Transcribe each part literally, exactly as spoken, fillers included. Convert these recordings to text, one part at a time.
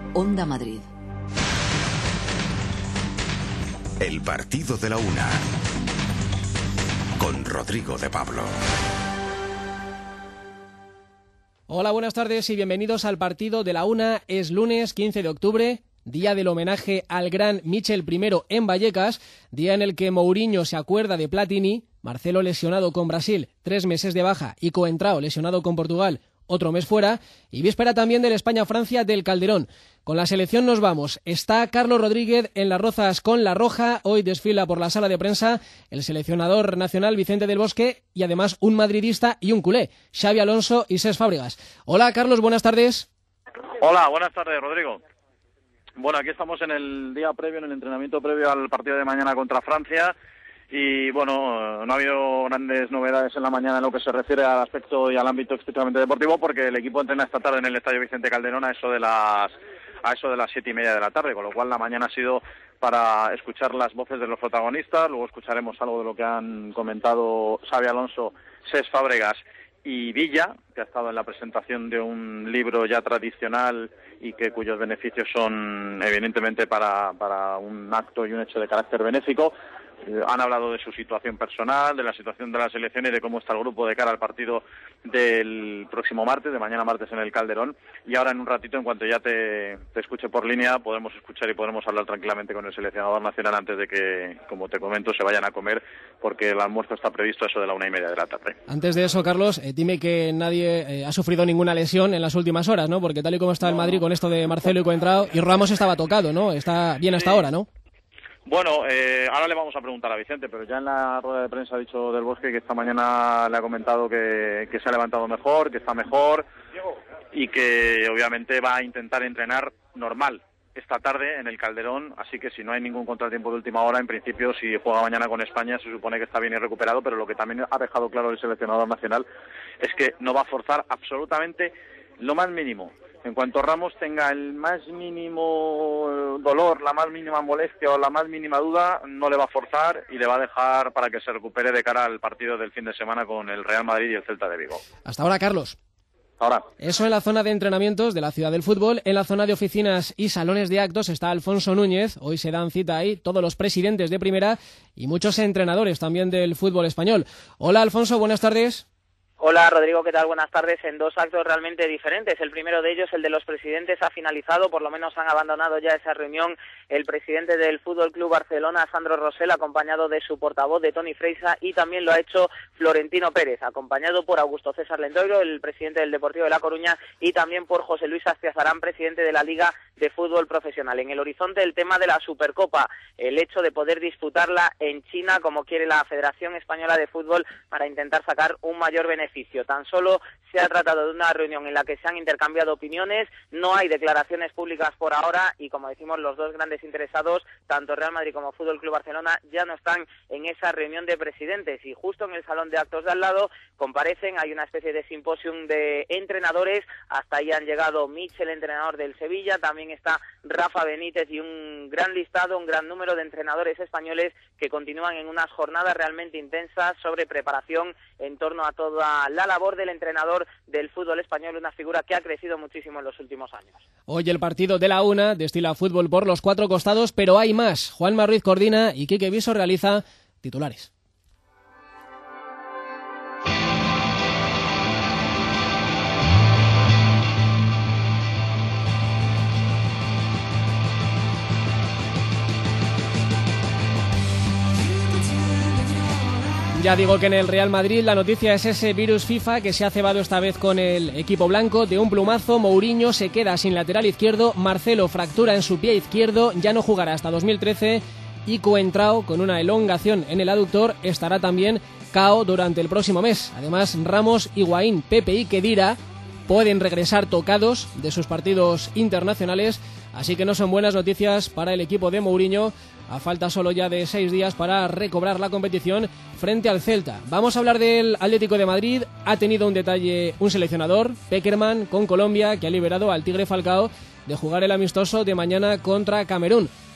Onda Madrid. El partido de la una, con Rodrigo de Pablo. Hola, buenas tardes y bienvenidos al partido de la una. Es lunes quince de octubre, día del homenaje al gran Michel I en Vallecas, día en el que Mourinho se acuerda de Platini, Marcelo lesionado con Brasil, tres meses de baja, y Coentrao lesionado con Portugal, otro mes fuera, y víspera también del España-Francia del Calderón. Con la selección nos vamos. Está Carlos Rodríguez en Las Rozas con la roja. Hoy desfila por la sala de prensa el seleccionador nacional Vicente del Bosque y además un madridista y un culé, Xavi Alonso y Cesc Fábregas. Hola Carlos, buenas tardes. Hola, buenas tardes Rodrigo. Bueno, aquí estamos en el día previo, en el entrenamiento previo al partido de mañana contra Francia. Y bueno, no ha habido grandes novedades en la mañana en lo que se refiere al aspecto y al ámbito estrictamente deportivo, porque el equipo entrena esta tarde en el Estadio Vicente Calderón a eso de las a eso de las siete y media de la tarde, con lo cual la mañana ha sido para escuchar las voces de los protagonistas. Luego escucharemos algo de lo que han comentado Xavi Alonso, Cesc Fábregas y Villa, que ha estado en la presentación de un libro ya tradicional y que cuyos beneficios son evidentemente para, para un acto y un hecho de carácter benéfico. Eh, han hablado de su situación personal, de la situación de la selección y de cómo está el grupo de cara al partido del próximo martes, de mañana martes en el Calderón. Y ahora en un ratito, en cuanto ya te, te escuche por línea, podemos escuchar y podremos hablar tranquilamente con el seleccionador nacional antes de que, como te comento, se vayan a comer, porque el almuerzo está previsto a eso de la una y media de la tarde. Antes de eso, Carlos, eh, dime que nadie eh, ha sufrido ninguna lesión en las últimas horas, ¿no? Porque tal y como está el Madrid con esto de Marcelo y Coentrao, y Ramos estaba tocado, ¿no? Está bien hasta sí. ahora, ¿no? Bueno, eh, ahora le vamos a preguntar a Vicente, pero ya en la rueda de prensa ha dicho Del Bosque que esta mañana le ha comentado que, que se ha levantado mejor, que está mejor y que obviamente va a intentar entrenar normal esta tarde en el Calderón, así que si no hay ningún contratiempo de última hora, en principio si juega mañana con España se supone que está bien y recuperado, pero lo que también ha dejado claro el seleccionador nacional es que no va a forzar absolutamente lo más mínimo. En cuanto Ramos tenga el más mínimo dolor, la más mínima molestia o la más mínima duda, no le va a forzar y le va a dejar para que se recupere de cara al partido del fin de semana con el Real Madrid y el Celta de Vigo. Hasta ahora, Carlos. Ahora. Eso en la zona de entrenamientos de la Ciudad del Fútbol. En la zona de oficinas y salones de actos está Alfonso Núñez. Hoy se dan cita ahí todos los presidentes de primera y muchos entrenadores también del fútbol español. Hola, Alfonso, buenas tardes. Hola Rodrigo, ¿qué tal? Buenas tardes. En dos actos realmente diferentes. El primero de ellos, el de los presidentes, ha finalizado, por lo menos han abandonado ya esa reunión el presidente del Fútbol Club Barcelona, Sandro Rosell, acompañado de su portavoz, de Toni Freixa, y también lo ha hecho Florentino Pérez, acompañado por Augusto César Lendoiro, el presidente del Deportivo de La Coruña, y también por José Luis Astiazarán, presidente de la Liga de Fútbol Profesional. En el horizonte el tema de la Supercopa, el hecho de poder disputarla en China como quiere la Federación Española de Fútbol para intentar sacar un mayor beneficio. Tan solo se ha tratado de una reunión en la que se han intercambiado opiniones, no hay declaraciones públicas por ahora y, como decimos, los dos grandes interesados, tanto Real Madrid como Fútbol Club Barcelona, ya no están en esa reunión de presidentes y justo en el salón de actos de al lado comparecen, hay una especie de simposium de entrenadores, hasta ahí han llegado Michel, entrenador del Sevilla, también está Rafa Benítez y un gran listado, un gran número de entrenadores españoles que continúan en unas jornadas realmente intensas sobre preparación en torno a toda la labor del entrenador del fútbol español, una figura que ha crecido muchísimo en los últimos años. Hoy el partido de la una destila fútbol por los cuatro costados, pero hay más. Juanma Ruiz coordina y Quique Viso realiza titulares. Ya digo que en el Real Madrid la noticia es ese virus FIFA que se ha cebado esta vez con el equipo blanco. De un plumazo, Mourinho se queda sin lateral izquierdo, Marcelo fractura en su pie izquierdo, ya no jugará hasta dos mil trece y Coentrao, con una elongación en el aductor, estará también K O durante el próximo mes. Además, Ramos, Higuaín, Pepe y Khedira pueden regresar tocados de sus partidos internacionales, así que no son buenas noticias para el equipo de Mourinho, a falta solo ya de seis días para recobrar la competición frente al Celta. Vamos a hablar del Atlético de Madrid. Ha tenido un detalle un seleccionador, Pekerman, con Colombia, que ha liberado al Tigre Falcao de jugar el amistoso de mañana contra Camerún.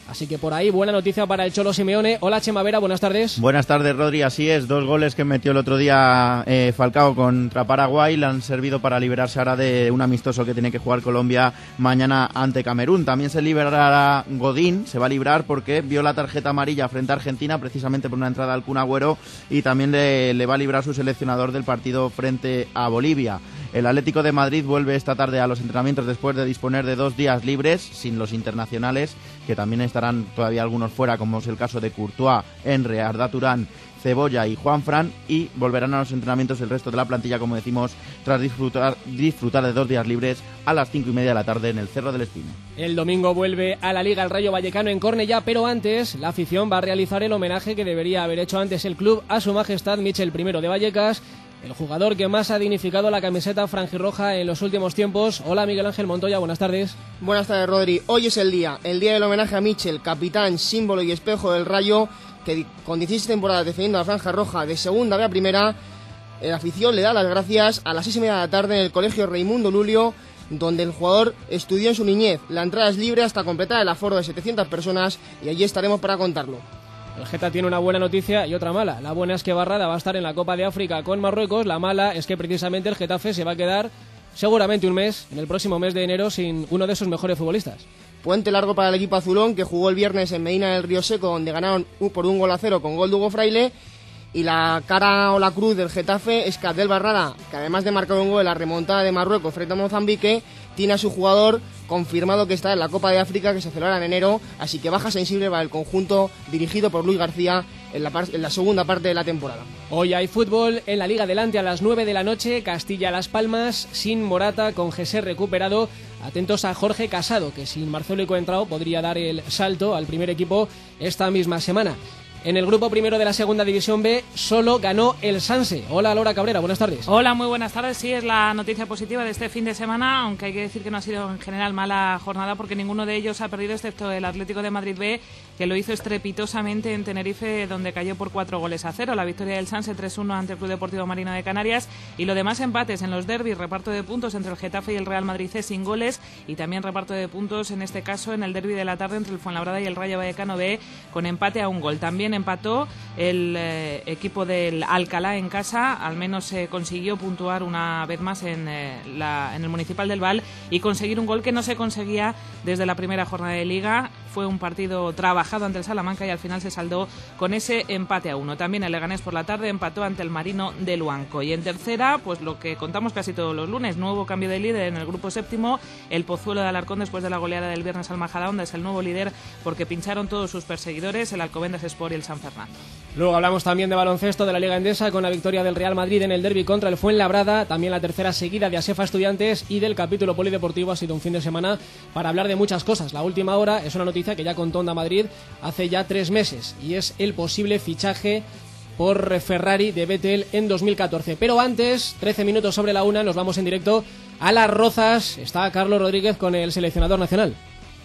Así que por ahí, buena noticia para el Cholo Simeone. Hola, Chema Vera, buenas tardes. Buenas tardes, Rodri. Así es, dos goles que metió el otro día eh, Falcao contra Paraguay le han servido para liberarse ahora de un amistoso que tiene que jugar Colombia mañana ante Camerún. También se liberará Godín, se va a librar porque vio la tarjeta amarilla frente a Argentina, precisamente por una entrada al Kun Agüero, y también le, le va a librar su seleccionador del partido frente a Bolivia. El Atlético de Madrid vuelve esta tarde a los entrenamientos después de disponer de dos días libres, sin los internacionales, que también estarán todavía algunos fuera, como es el caso de Courtois, Enre, Arda Turán, Cebolla y Juanfran, y volverán a los entrenamientos el resto de la plantilla, como decimos, tras disfrutar, disfrutar de dos días libres a las cinco y media de la tarde en el Cerro del Espino. El domingo vuelve a la Liga el Rayo Vallecano en Cornellá, pero antes la afición va a realizar el homenaje que debería haber hecho antes el club a su majestad Michel I de Vallecas, el jugador que más ha dignificado la camiseta franjirroja en los últimos tiempos. Hola, Miguel Ángel Montoya, buenas tardes. Buenas tardes, Rodri. Hoy es el día, el día del homenaje a Michel, capitán, símbolo y espejo del Rayo, que con dieciséis temporadas defendiendo la franja roja de segunda B a primera, la afición le da las gracias a las seis y media de la tarde en el colegio Raimundo Lulio, donde el jugador estudió en su niñez. La entrada es libre hasta completar el aforo de setecientas personas y allí estaremos para contarlo. El Geta tiene una buena noticia y otra mala. La buena es que Barrada va a estar en la Copa de África con Marruecos. La mala es que precisamente el Getafe se va a quedar seguramente un mes, en el próximo mes de enero, sin uno de sus mejores futbolistas. Puente largo para el equipo azulón, que jugó el viernes en Medina del Río Seco, donde ganaron por un gol a cero con gol de Hugo Fraile. Y la cara o la cruz del Getafe es que Abdel Barrada, que además de marcar un gol en la remontada de Marruecos frente a Mozambique, tiene a su jugador confirmado que está en la Copa de África, que se celebra en enero, así que baja sensible para el conjunto dirigido por Luis García en la, par- en la segunda parte de la temporada. Hoy hay fútbol en la Liga Adelante a las nueve de la noche, Castilla-Las Palmas, sin Morata, con José recuperado. Atentos a Jorge Casado, que sin Marcelo y Coentrao podría dar el salto al primer equipo esta misma semana. En el grupo primero de la segunda división B solo ganó el Sanse. Hola, Laura Cabrera, buenas tardes. Hola, muy buenas tardes. Sí, es la noticia positiva de este fin de semana, aunque hay que decir que no ha sido en general mala jornada porque ninguno de ellos ha perdido, excepto el Atlético de Madrid B, que lo hizo estrepitosamente en Tenerife, donde cayó por cuatro goles a cero. La victoria del Sanse tres uno ante el Club Deportivo Marino de Canarias, y lo demás empates en los derbis, reparto de puntos entre el Getafe y el Real Madrid C sin goles, y también reparto de puntos en este caso en el derbi de la tarde entre el Fuenlabrada y el Rayo Vallecano B, con empate a un gol. También empató el eh, equipo del Alcalá en casa, al menos eh, consiguió puntuar una vez más en, eh, la, en el Municipal del Val y conseguir un gol que no se conseguía desde la primera jornada de Liga. Fue un partido trabajado ante el Salamanca y al final se saldó con ese empate a uno. También el Leganés por la tarde empató ante el Marino de Luanco. Y en tercera, pues lo que contamos casi todos los lunes, nuevo cambio de líder en el grupo séptimo. El Pozuelo de Alarcón, después de la goleada del viernes al Majadahonda, es el nuevo líder porque pincharon todos sus perseguidores, el Alcobendas Sport y el San Fernando. Luego hablamos también de baloncesto de la Liga Endesa con la victoria del Real Madrid en el derbi contra el Fuenlabrada, también la tercera seguida de Asefa Estudiantes, y del capítulo polideportivo. Ha sido un fin de semana para hablar de muchas cosas. La última hora es una noticia que ya contó Onda Madrid hace ya tres meses y es el posible fichaje por Ferrari de Vettel en dos mil catorce. Pero antes, trece minutos sobre la una, nos vamos en directo a Las Rozas. Está Carlos Rodríguez con el seleccionador nacional.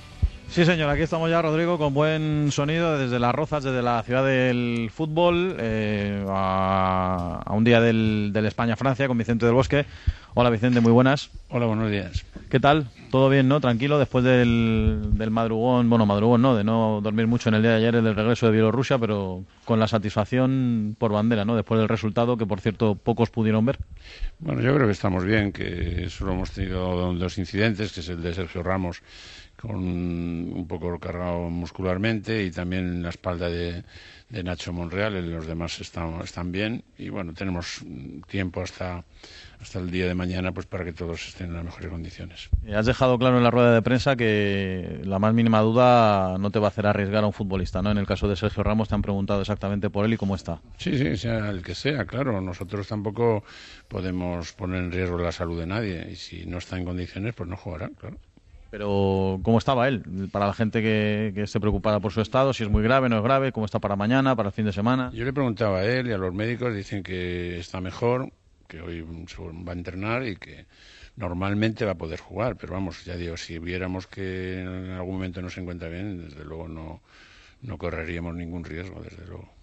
Sí, señor, aquí estamos ya, Rodrigo, con buen sonido desde Las Rozas, desde la ciudad del fútbol, eh, a, a un día del, del España-Francia con Vicente del Bosque. Hola, Vicente, muy buenas. Hola, buenos días. ¿Qué tal? ¿Todo bien, no? Tranquilo, después del, del madrugón, bueno, madrugón no, de no dormir mucho en el día de ayer, el del regreso de Bielorrusia, pero con la satisfacción por bandera, ¿no? Después del resultado, que por cierto pocos pudieron ver. Bueno, yo creo que estamos bien, que solo hemos tenido dos incidentes, que es el de Sergio Ramos, con un poco cargado muscularmente, y también la espalda de, de Nacho Monreal. Los demás están, están bien, y bueno, tenemos tiempo hasta, hasta el día de mañana pues para que todos estén en las mejores condiciones. Has dejado claro en la rueda de prensa que la más mínima duda no te va a hacer arriesgar a un futbolista, ¿no? En el caso de Sergio Ramos te han preguntado exactamente por él y cómo está. Sí, sí, sea el que sea, claro. Nosotros tampoco podemos poner en riesgo la salud de nadie, y si no está en condiciones pues no jugará, claro. Pero, ¿cómo estaba él? Para la gente que, que esté preocupada por su estado, si es muy grave, no es grave, ¿cómo está para mañana, para el fin de semana? Yo le preguntaba a él y a los médicos, dicen que está mejor, que hoy se va a entrenar y que normalmente va a poder jugar. Pero vamos, ya digo, si viéramos que en algún momento no se encuentra bien, desde luego no, no correríamos ningún riesgo, desde luego.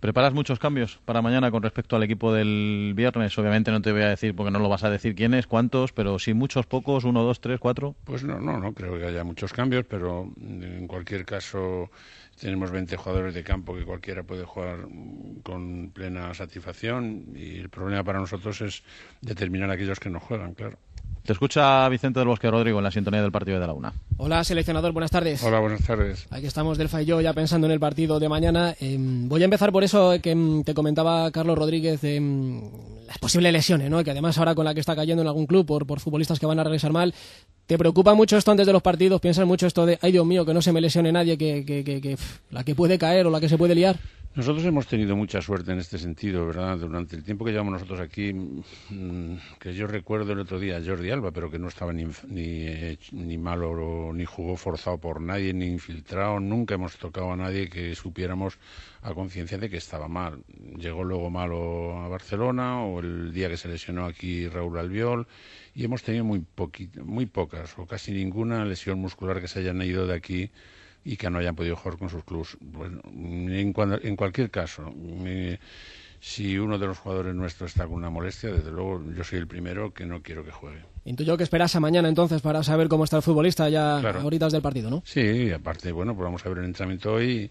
¿Preparas muchos cambios para mañana con respecto al equipo del viernes? Obviamente no te voy a decir, porque no lo vas a decir quiénes, cuántos, pero sí muchos, pocos, uno, dos, tres, cuatro. Pues no, no, no creo que haya muchos cambios, pero en cualquier caso tenemos veinte jugadores de campo que cualquiera puede jugar con plena satisfacción y el problema para nosotros es determinar a aquellos que no juegan, claro. Te escucha Vicente del Bosque Rodrigo en la sintonía del partido de la una. Hola, seleccionador, buenas tardes. Hola, buenas tardes. Aquí estamos Delfa y yo ya pensando en el partido de mañana. Eh, voy a empezar por eso que eh, te comentaba Carlos Rodríguez, eh, las posibles lesiones, ¿no? Que además ahora con la que está cayendo en algún club por, por futbolistas que van a regresar mal. ¿Te preocupa mucho esto antes de los partidos? ¿Piensas mucho esto de, ay Dios mío, que no se me lesione nadie, que, que, que, que pff, la que puede caer o la que se puede liar? Nosotros hemos tenido mucha suerte en este sentido, ¿verdad? Durante el tiempo que llevamos nosotros aquí, que yo recuerdo el otro día a Jordi Alba, pero que no estaba ni, ni, ni malo, ni jugó forzado por nadie, ni infiltrado. Nunca hemos tocado a nadie que supiéramos a conciencia de que estaba mal. Llegó luego malo a Barcelona, o el día que se lesionó aquí Raúl Albiol, y hemos tenido muy, poquito, muy pocas, o casi ninguna lesión muscular que se hayan ido de aquí y que no hayan podido jugar con sus clubes. Bueno, en, cuando, en cualquier caso, me, si uno de los jugadores nuestros está con una molestia, desde luego yo soy el primero que no quiero que juegue. Intuyo que esperas a mañana entonces para saber cómo está el futbolista ya claro. a horitas del partido, ¿no? Sí, aparte, bueno, pues vamos a ver el entrenamiento hoy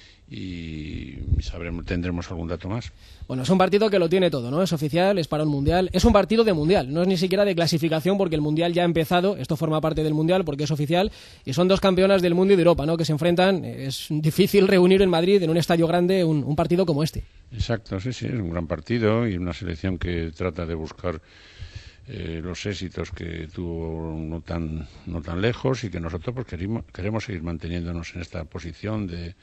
y sabremos, tendremos algún dato más. Bueno, es un partido que lo tiene todo, ¿no? Es oficial, es para un mundial, es un partido de mundial, no es ni siquiera de clasificación porque el mundial ya ha empezado, esto forma parte del mundial porque es oficial y son dos campeonas del mundo y de Europa, ¿no? Que se enfrentan, es difícil reunir en Madrid, en un estadio grande, un, un partido como este. Exacto, sí, sí, es un gran partido y una selección que trata de buscar eh, los éxitos que tuvo no tan, no tan lejos y que nosotros pues queremos, queremos seguir manteniéndonos en esta posición de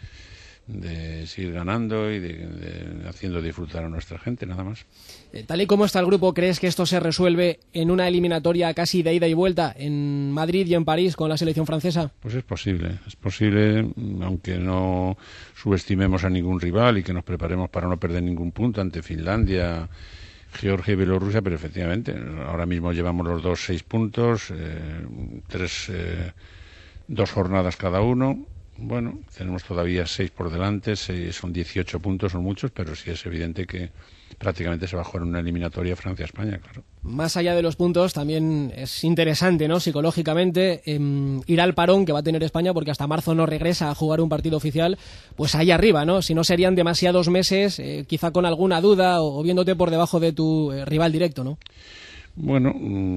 de seguir ganando y de, de haciendo disfrutar a nuestra gente, nada más. Eh, tal y como está el grupo, ¿crees que esto se resuelve en una eliminatoria casi de ida y vuelta en Madrid y en París con la selección francesa? Pues es posible, es posible, aunque no subestimemos a ningún rival y que nos preparemos para no perder ningún punto ante Finlandia, Georgia y Bielorrusia, pero efectivamente, ahora mismo llevamos los dos seis puntos, eh, tres, eh, dos jornadas cada uno. Bueno, tenemos todavía seis por delante, seis, son dieciocho puntos, son muchos, pero sí es evidente que prácticamente se va a jugar una eliminatoria Francia-España, claro. Más allá de los puntos, también es interesante, ¿no? Psicológicamente, eh, ir al parón que va a tener España, porque hasta marzo no regresa a jugar un partido oficial, pues ahí arriba, ¿no? Si no serían demasiados meses, eh, quizá con alguna duda o, o viéndote por debajo de tu eh, rival directo, ¿no? Bueno,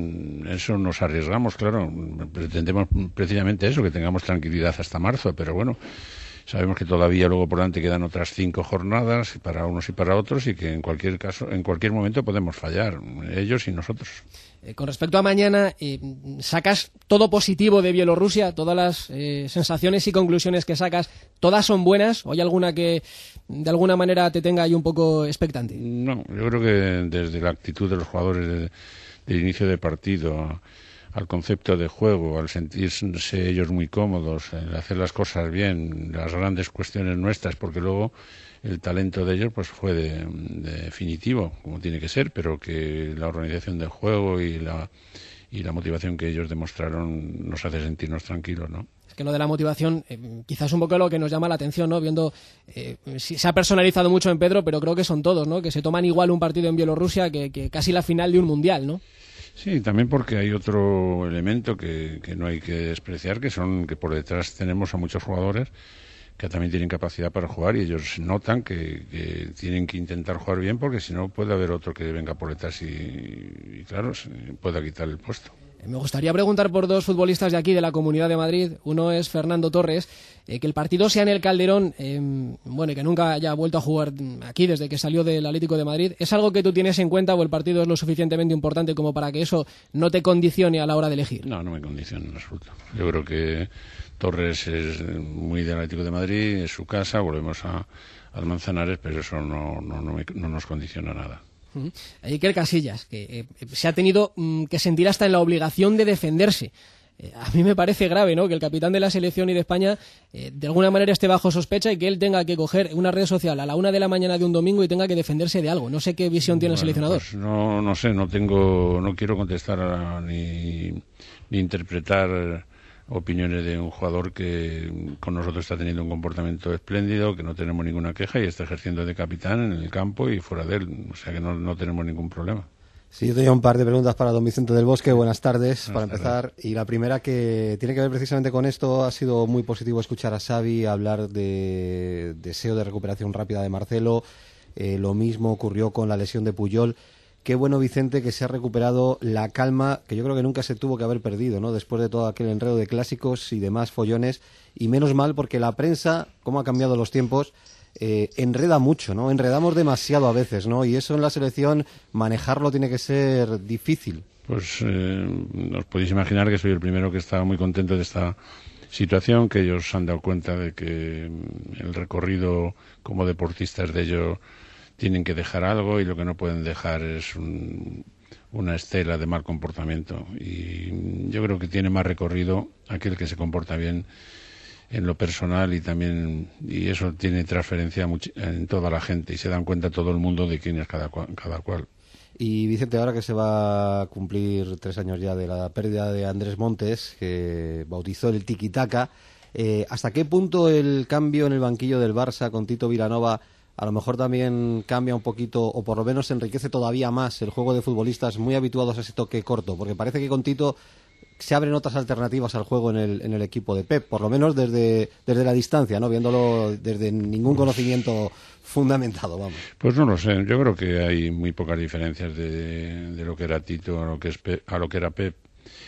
eso nos arriesgamos, claro. Pretendemos precisamente eso, que tengamos tranquilidad hasta marzo, pero bueno, sabemos que todavía luego por delante quedan otras cinco jornadas para unos y para otros y que en cualquier caso, en cualquier momento podemos fallar, ellos y nosotros. Eh, con respecto a mañana, eh, ¿sacas todo positivo de Bielorrusia? ¿Todas las eh, sensaciones y conclusiones que sacas, todas son buenas? ¿O hay alguna que de alguna manera te tenga ahí un poco expectante? No, yo creo que desde la actitud de los jugadores de, del inicio de partido al concepto de juego, al sentirse ellos muy cómodos, el hacer las cosas bien, las grandes cuestiones nuestras, porque luego el talento de ellos pues fue de, de definitivo, como tiene que ser, pero que la organización del juego y la y la motivación que ellos demostraron nos hace sentirnos tranquilos, ¿no? Es que lo de la motivación eh, quizás es un poco lo que nos llama la atención, ¿no? Viendo, eh, si, se ha personalizado mucho en Pedro, pero creo que son todos, ¿no? Que se toman igual un partido en Bielorrusia que, que casi la final de un mundial, ¿no? Sí, también porque hay otro elemento que, que no hay que despreciar, que son que por detrás tenemos a muchos jugadores que también tienen capacidad para jugar y ellos notan que, que tienen que intentar jugar bien porque si no puede haber otro que venga por detrás y, y claro, pueda quitar el puesto. Me gustaría preguntar por dos futbolistas de aquí, de la Comunidad de Madrid. Uno es Fernando Torres, eh, que el partido sea en el Calderón, eh, bueno, y que nunca haya vuelto a jugar aquí desde que salió del Atlético de Madrid. ¿Es algo que tú tienes en cuenta o el partido es lo suficientemente importante como para que eso no te condicione a la hora de elegir? No, no me condiciona en absoluto. Yo creo que Torres es muy del Atlético de Madrid, es su casa, volvemos a, al Manzanares, pero eso no, no, no, me, no nos condiciona nada. Iker Casillas, que eh, se ha tenido mm, que sentir hasta en la obligación de defenderse. Eh, a mí me parece grave, ¿no?, que el capitán de la selección y de España eh, de alguna manera esté bajo sospecha y que él tenga que coger una red social a la una de la mañana de un domingo y tenga que defenderse de algo. No sé qué visión tiene bueno, el seleccionador. Pues no, no sé, no tengo, no quiero contestar a, ni, ni interpretar opiniones de un jugador que con nosotros está teniendo un comportamiento espléndido, que no tenemos ninguna queja y está ejerciendo de capitán en el campo y fuera de él, o sea que no, no tenemos ningún problema. Sí, yo tenía un par de preguntas para don Vicente del Bosque. Buenas tardes, Buenas para empezar. tardes. Y la primera, que tiene que ver precisamente con esto, ha sido muy positivo escuchar a Xavi hablar de deseo de recuperación rápida de Marcelo. Eh, lo mismo ocurrió con la lesión de Puyol. Qué bueno, Vicente, que se ha recuperado la calma, que yo creo que nunca se tuvo que haber perdido, ¿no? Después de todo aquel enredo de clásicos y demás follones. Y menos mal, porque la prensa, cómo ha cambiado los tiempos, eh, enreda mucho, ¿no? Enredamos demasiado a veces, ¿no? Y eso en la selección, manejarlo tiene que ser difícil. Pues eh, os podéis imaginar que soy el primero que está muy contento de esta situación, que ellos se han dado cuenta de que el recorrido como deportistas de ellos tienen que dejar algo y lo que no pueden dejar es un, una estela de mal comportamiento. Y yo creo que tiene más recorrido aquel que se comporta bien en lo personal y también, y eso tiene transferencia en toda la gente y se dan cuenta todo el mundo de quién es cada cual. Cada cual. Y Vicente, ahora que se va a cumplir tres años ya de la pérdida de Andrés Montes, que bautizó el tiki-taka, eh, ¿hasta qué punto el cambio en el banquillo del Barça con Tito Vilanova a lo mejor también cambia un poquito, o por lo menos enriquece todavía más el juego de futbolistas muy habituados a ese toque corto? Porque parece que con Tito se abren otras alternativas al juego en el, en el equipo de Pep, por lo menos desde, desde la distancia, ¿no? Viéndolo desde ningún conocimiento fundamentado, vamos. Pues no lo sé, yo creo que hay muy pocas diferencias de, de lo que era Tito a lo que, es Pep, a lo que era Pep.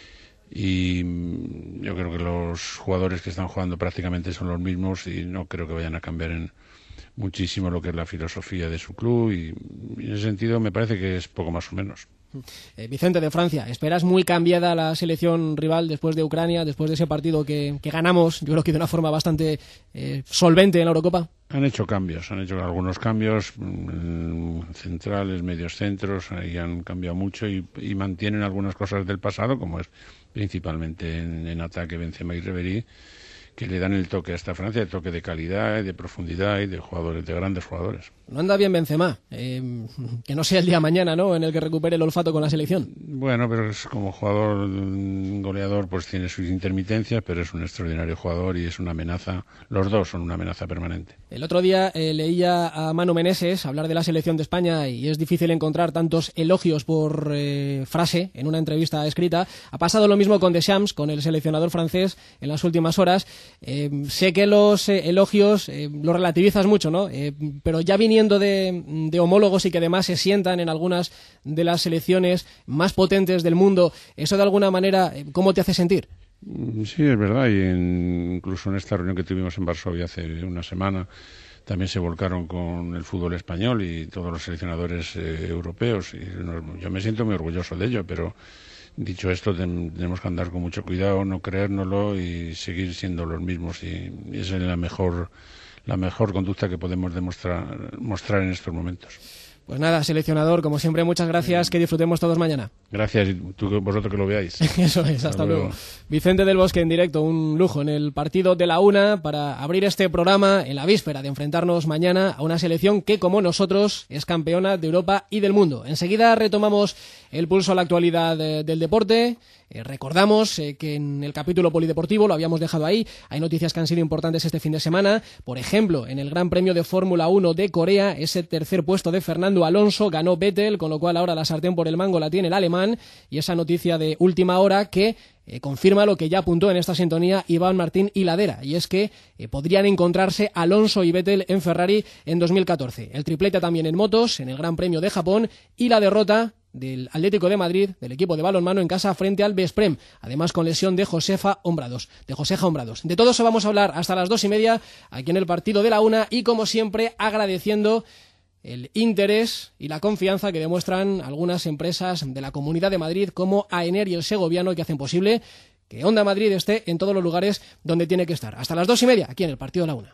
Y yo creo que los jugadores que están jugando prácticamente son los mismos y no creo que vayan a cambiar en muchísimo lo que es la filosofía de su club y, y en ese sentido me parece que es poco más o menos. Eh, Vicente, de Francia, ¿esperas muy cambiada la selección rival después de Ucrania, después de ese partido que, que ganamos, yo creo que de una forma bastante eh, solvente en la Eurocopa? Han hecho cambios, han hecho algunos cambios mmm, centrales, medios centros, ahí han cambiado mucho y, y mantienen algunas cosas del pasado, como es principalmente en, en ataque Benzema y Ribery, que le dan el toque a esta Francia, el toque de calidad, de profundidad y de jugadores, de grandes jugadores. No anda bien Benzema, eh, que no sea el día mañana, ¿no?, en el que recupere el olfato con la selección. Bueno, pero es como jugador goleador, pues tiene sus intermitencias, pero es un extraordinario jugador y es una amenaza, los dos son una amenaza permanente. El otro día eh, leía a Manu Meneses hablar de la selección de España y es difícil encontrar tantos elogios por eh, frase en una entrevista escrita. Ha pasado lo mismo con Deschamps, con el seleccionador francés, en las últimas horas. Eh, sé que los eh, elogios eh, los relativizas mucho, ¿no? Eh, pero ya viniendo de, de homólogos y que además se sientan en algunas de las selecciones más potentes del mundo, ¿eso de alguna manera eh, cómo te hace sentir? Sí, es verdad, y en, incluso en esta reunión que tuvimos en Varsovia hace una semana también se volcaron con el fútbol español y todos los seleccionadores eh, europeos y no, yo me siento muy orgulloso de ello, pero dicho esto, tenemos que andar con mucho cuidado, no creérnoslo y seguir siendo los mismos. Y esa es la mejor, la mejor conducta que podemos demostrar, mostrar en estos momentos. Pues nada, seleccionador, como siempre, muchas gracias, que disfrutemos todos mañana. Gracias, y tú, vosotros que lo veáis. Eso es, hasta, hasta luego. luego. Vicente del Bosque en directo, un lujo en el partido de la una para abrir este programa en la víspera de enfrentarnos mañana a una selección que, como nosotros, es campeona de Europa y del mundo. Enseguida retomamos el pulso a la actualidad de, del deporte. Eh, recordamos eh, que en el capítulo polideportivo, lo habíamos dejado ahí, hay noticias que han sido importantes este fin de semana. Por ejemplo, en el Gran Premio de Fórmula uno de Corea, ese tercer puesto de Fernando Alonso ganó Vettel, con lo cual ahora la sartén por el mango la tiene el alemán, y esa noticia de última hora que eh, confirma lo que ya apuntó en esta sintonía Iván Martín Hiladera, y es que eh, podrían encontrarse Alonso y Vettel en Ferrari en dos mil catorce. El triplete también en motos, en el Gran Premio de Japón, y la derrota del Atlético de Madrid, del equipo de balonmano en casa frente al Vesprem, además con lesión de Josefa Hombrados, de Joseja Hombrados. De todo eso vamos a hablar hasta las dos y media aquí en el partido de la una y, como siempre, agradeciendo el interés y la confianza que demuestran algunas empresas de la Comunidad de Madrid como Aener y el Segoviano, que hacen posible que Onda Madrid esté en todos los lugares donde tiene que estar. Hasta las dos y media aquí en el partido de la una.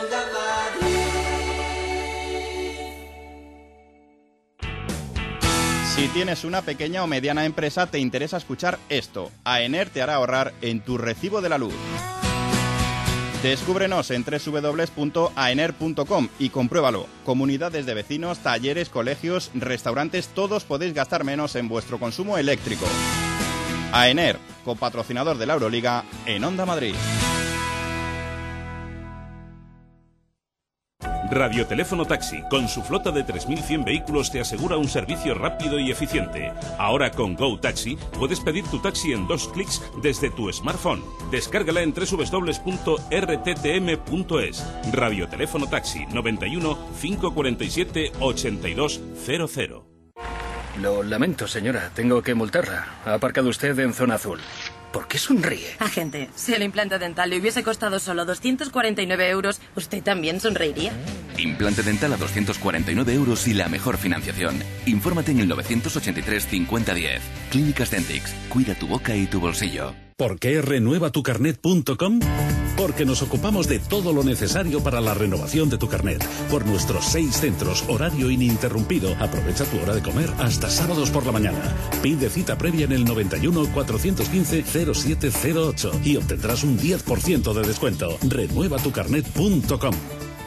Si tienes una pequeña o mediana empresa, te interesa escuchar esto. Aener te hará ahorrar en tu recibo de la luz. Descúbrenos en doble u doble u doble u punto aener punto com y compruébalo. Comunidades de vecinos, talleres, colegios, restaurantes, todos podéis gastar menos en vuestro consumo eléctrico. Aener, copatrocinador de la Euroliga en Onda Madrid. Radioteléfono Taxi, con su flota de tres mil cien vehículos, te asegura un servicio rápido y eficiente. Ahora con Go Taxi puedes pedir tu taxi en dos clics desde tu smartphone. Descárgala en doble u doble u doble u punto r t t m punto es. Radioteléfono Taxi noventa y uno, cinco cuarenta y siete, ochenta y dos cero cero. Lo lamento, señora. Tengo que multarla. Ha aparcado usted en zona azul. ¿Por qué sonríe? Agente, si el implante dental le hubiese costado solo doscientos cuarenta y nueve euros, ¿usted también sonreiría? Implante dental a doscientos cuarenta y nueve euros y la mejor financiación. Infórmate en el novecientos ochenta y tres cincuenta diez. Clínicas Dentix. Cuida tu boca y tu bolsillo. ¿Por qué renueva tu carnet punto com? Porque nos ocupamos de todo lo necesario para la renovación de tu carnet. Por nuestros seis centros, horario ininterrumpido. Aprovecha tu hora de comer hasta sábados por la mañana. Pide cita previa en el noventa y uno, cuatrocientos quince, cero siete cero ocho y obtendrás un diez por ciento de descuento. renueva tu carnet punto com.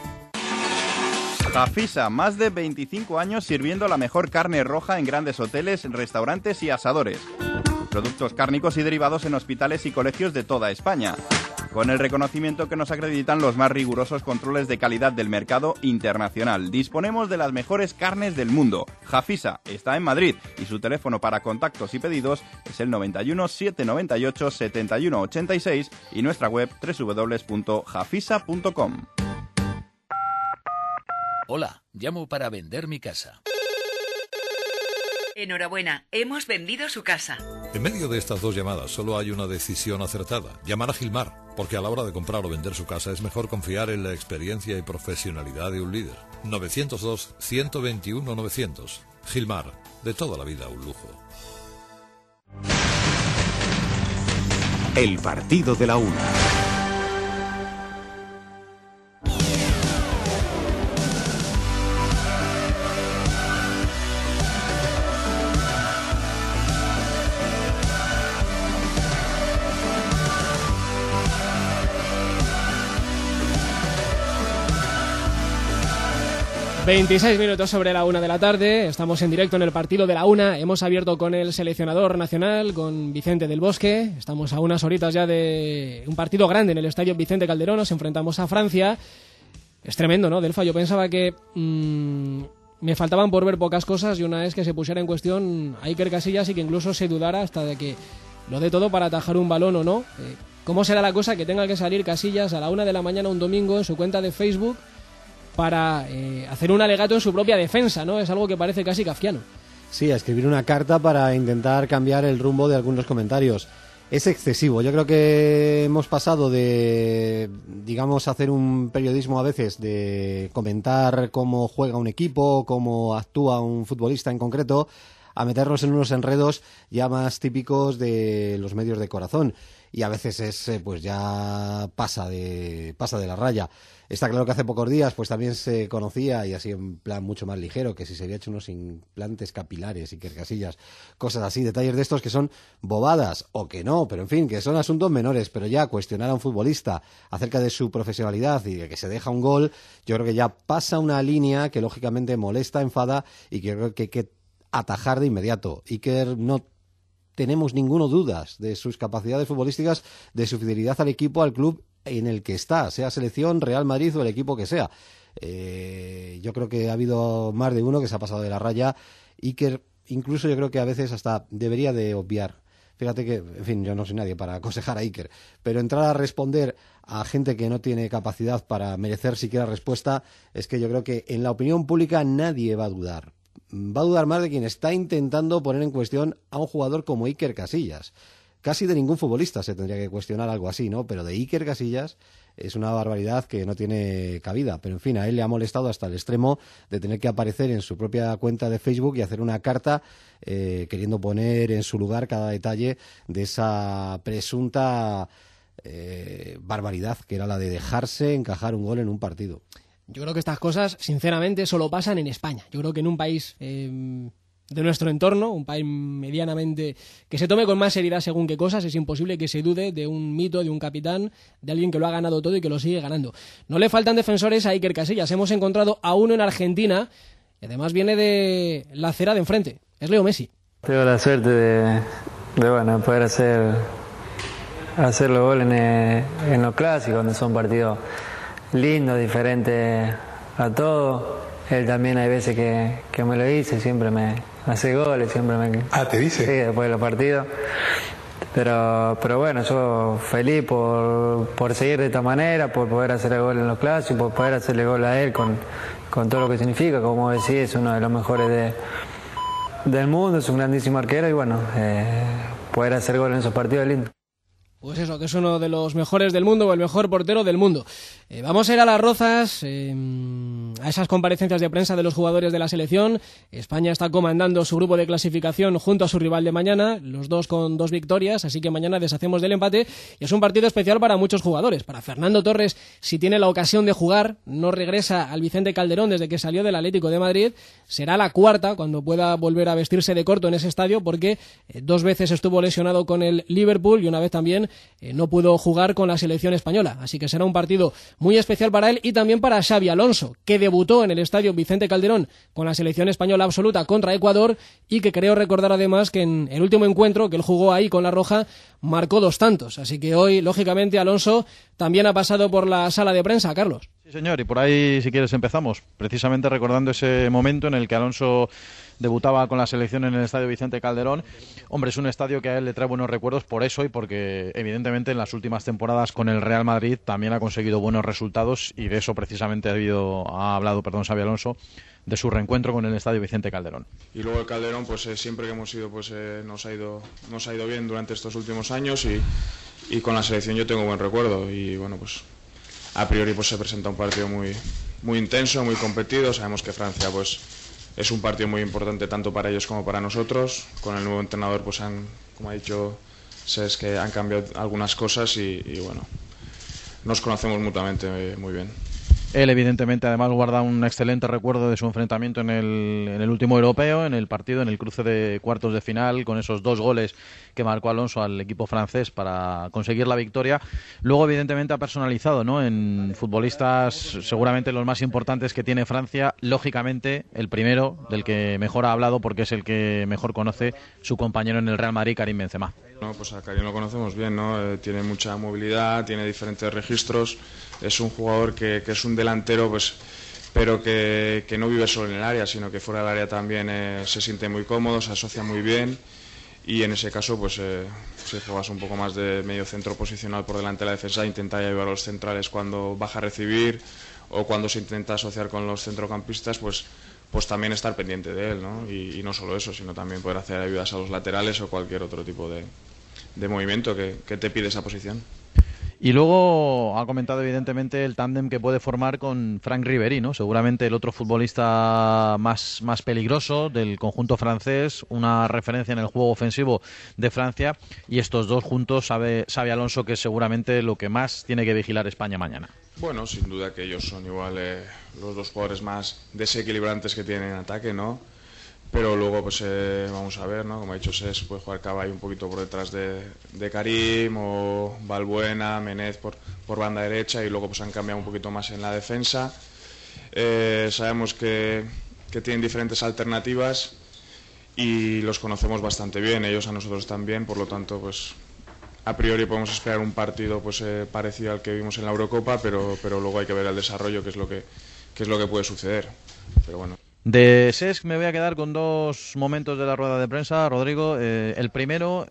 Jafisa, más de veinticinco años sirviendo la mejor carne roja en grandes hoteles, restaurantes y asadores. Productos cárnicos y derivados en hospitales y colegios de toda España, con el reconocimiento que nos acreditan los más rigurosos controles de calidad del mercado internacional. Disponemos de las mejores carnes del mundo. Jafisa está en Madrid y su teléfono para contactos y pedidos es el noventa y uno, setecientos noventa y ocho, setenta y uno ochenta y seis y nuestra web doble u doble u doble u punto jafisa punto com. Hola, llamo para vender mi casa. Enhorabuena, hemos vendido su casa. En medio de estas dos llamadas solo hay una decisión acertada: llamar a Gilmar, porque a la hora de comprar o vender su casa es mejor confiar en la experiencia y profesionalidad de un líder. novecientos dos, ciento veintiuno, novecientos. Gilmar, de toda la vida un lujo. El partido de la una. veintiséis minutos sobre la una de la tarde, estamos en directo en el partido de la una, hemos abierto con el seleccionador nacional, con Vicente del Bosque, estamos a unas horitas ya de un partido grande en el estadio Vicente Calderón, nos enfrentamos a Francia. Es tremendo, ¿no, Delfa? Yo pensaba que mmm, me faltaban por ver pocas cosas y una vez que se pusiera en cuestión a Iker Casillas y que incluso se dudara hasta de que lo dé todo para atajar un balón o no. Eh, ¿Cómo será la cosa que tenga que salir Casillas a la una de la mañana un domingo en su cuenta de Facebook para eh, hacer un alegato en su propia defensa, ¿no? Es algo que parece casi kafkiano. Sí, a escribir una carta para intentar cambiar el rumbo de algunos comentarios. Es excesivo. Yo creo que hemos pasado de, digamos, hacer un periodismo a veces de comentar cómo juega un equipo, cómo actúa un futbolista en concreto, a meternos en unos enredos ya más típicos de los medios de corazón. Y a veces es, pues ya pasa de, pasa de la raya. Está claro que hace pocos días pues también se conocía, y así en plan mucho más ligero, que si se había hecho unos implantes capilares y Iker Casillas, cosas así, detalles de estos que son bobadas, o que no, pero en fin, que son asuntos menores, pero ya cuestionar a un futbolista acerca de su profesionalidad y de que se deja un gol, yo creo que ya pasa una línea que lógicamente molesta, enfada y que creo que hay que atajar de inmediato. Iker no tenemos ninguno dudas de sus capacidades futbolísticas, de su fidelidad al equipo, al club en el que está, sea selección, Real Madrid o el equipo que sea. Eh, yo creo que ha habido más de uno que se ha pasado de la raya. Iker, incluso yo creo que a veces hasta debería de obviar. Fíjate que, en fin, yo no soy nadie para aconsejar a Iker, pero entrar a responder a gente que no tiene capacidad para merecer siquiera respuesta, es que yo creo que en la opinión pública nadie va a dudar. Va a dudar más de quien está intentando poner en cuestión a un jugador como Iker Casillas. Casi de ningún futbolista se tendría que cuestionar algo así, ¿no? Pero de Iker Casillas es una barbaridad que no tiene cabida. Pero, en fin, a él le ha molestado hasta el extremo de tener que aparecer en su propia cuenta de Facebook y hacer una carta eh, queriendo poner en su lugar cada detalle de esa presunta eh, barbaridad que era la de dejarse encajar un gol en un partido. Yo creo que estas cosas, sinceramente, solo pasan en España. Yo creo que en un país eh, de nuestro entorno, un país medianamente que se tome con más seriedad según qué cosas, es imposible que se dude de un mito, de un capitán, de alguien que lo ha ganado todo y que lo sigue ganando. No le faltan defensores a Iker Casillas. Hemos encontrado a uno en Argentina y además viene de la acera de enfrente. Es Leo Messi. Tengo la suerte de, de bueno, poder hacer hacer los goles en, el, en los clásicos, donde son partidos lindos, diferentes a todos. Él también hay veces que, que me lo dice, siempre me hace goles, siempre me... Ah, ¿te dice? Sí, después de los partidos. Pero, pero bueno, yo feliz por, por seguir de esta manera, por poder hacer el gol en los clásicos, por poder hacerle gol a él con, con todo lo que significa. Como decís, es uno de los mejores de, del mundo, es un grandísimo arquero y bueno, eh, poder hacer gol en esos partidos es lindo. Pues eso, que es uno de los mejores del mundo o el mejor portero del mundo. Eh, vamos a ir a Las Rozas, eh, a esas comparecencias de prensa de los jugadores de la selección. España está comandando su grupo de clasificación junto a su rival de mañana, los dos con dos victorias, así que mañana deshacemos del empate. Y es un partido especial para muchos jugadores. Para Fernando Torres, si tiene la ocasión de jugar, no regresa al Vicente Calderón desde que salió del Atlético de Madrid. Será la cuarta cuando pueda volver a vestirse de corto en ese estadio, porque eh, dos veces estuvo lesionado con el Liverpool y una vez también Eh, no pudo jugar con la selección española, así que será un partido muy especial para él y también para Xabi Alonso, que debutó en el estadio Vicente Calderón con la selección española absoluta contra Ecuador y que creo recordar además que en el último encuentro que él jugó ahí con la Roja marcó dos tantos, así que hoy lógicamente Alonso también ha pasado por la sala de prensa, Carlos. Sí, señor, y por ahí si quieres empezamos, precisamente recordando ese momento en el que Alonso debutaba con la selección en el estadio Vicente Calderón. Hombre, es un estadio que a él le trae buenos recuerdos por eso y porque evidentemente en las últimas temporadas con el Real Madrid también ha conseguido buenos resultados y de eso precisamente ha, habido, ha hablado perdón, Xabi Alonso, de su reencuentro con el estadio Vicente Calderón. Y luego el Calderón, pues eh, siempre que hemos ido, pues eh, nos ha ido nos ha ido bien durante estos últimos años y, y con la selección yo tengo buen recuerdo y bueno, pues a priori pues se presenta un partido muy, muy intenso, muy competido. Sabemos que Francia pues es un partido muy importante tanto para ellos como para nosotros. Con el nuevo entrenador, pues han, como ha dicho Cés, que han cambiado algunas cosas y, y bueno, nos conocemos mutuamente muy bien. Él evidentemente además guarda un excelente recuerdo de su enfrentamiento en el, en el último europeo, en el partido, en el cruce de cuartos de final, con esos dos goles que marcó Alonso al equipo francés para conseguir la victoria. Luego evidentemente ha personalizado, ¿no?, en futbolistas seguramente los más importantes que tiene Francia. Lógicamente el primero del que mejor ha hablado porque es el que mejor conoce su compañero en el Real Madrid, Karim Benzema. No, pues a Karim lo conocemos bien, ¿no? Eh, tiene mucha movilidad, tiene diferentes registros, es un jugador que, que es un delantero, pues, pero que, que no vive solo en el área, sino que fuera del área también eh, se siente muy cómodo, se asocia muy bien y en ese caso, pues, eh, si juegas un poco más de medio centro posicional por delante de la defensa, intenta ayudar a los centrales cuando baja a recibir o cuando se intenta asociar con los centrocampistas, pues, pues también estar pendiente de él, ¿no? Y, y no solo eso, sino también poder hacer ayudas a los laterales o cualquier otro tipo de, de movimiento que, que te pide esa posición. Y luego ha comentado evidentemente el tándem que puede formar con Franck Ribéry, ¿no? Seguramente el otro futbolista más, más peligroso del conjunto francés, una referencia en el juego ofensivo de Francia, y estos dos juntos sabe, sabe Alonso que es seguramente lo que más tiene que vigilar España mañana. Bueno, sin duda que ellos son igual eh, los dos jugadores más desequilibrantes que tienen en ataque, ¿no? Pero luego, pues eh, vamos a ver, ¿no? Como ha dicho Cés, puede jugar Caballo un poquito por detrás de, de Karim, o Valbuena, Menez por, por banda derecha, y luego pues han cambiado un poquito más en la defensa. Eh, sabemos que, que tienen diferentes alternativas y los conocemos bastante bien, ellos a nosotros también, por lo tanto, pues a priori podemos esperar un partido pues eh, parecido al que vimos en la Eurocopa, pero, pero luego hay que ver el desarrollo, que es lo que, que es lo que puede suceder. Pero bueno. De Cesc me voy a quedar con dos momentos de la rueda de prensa, Rodrigo. Eh, el primero,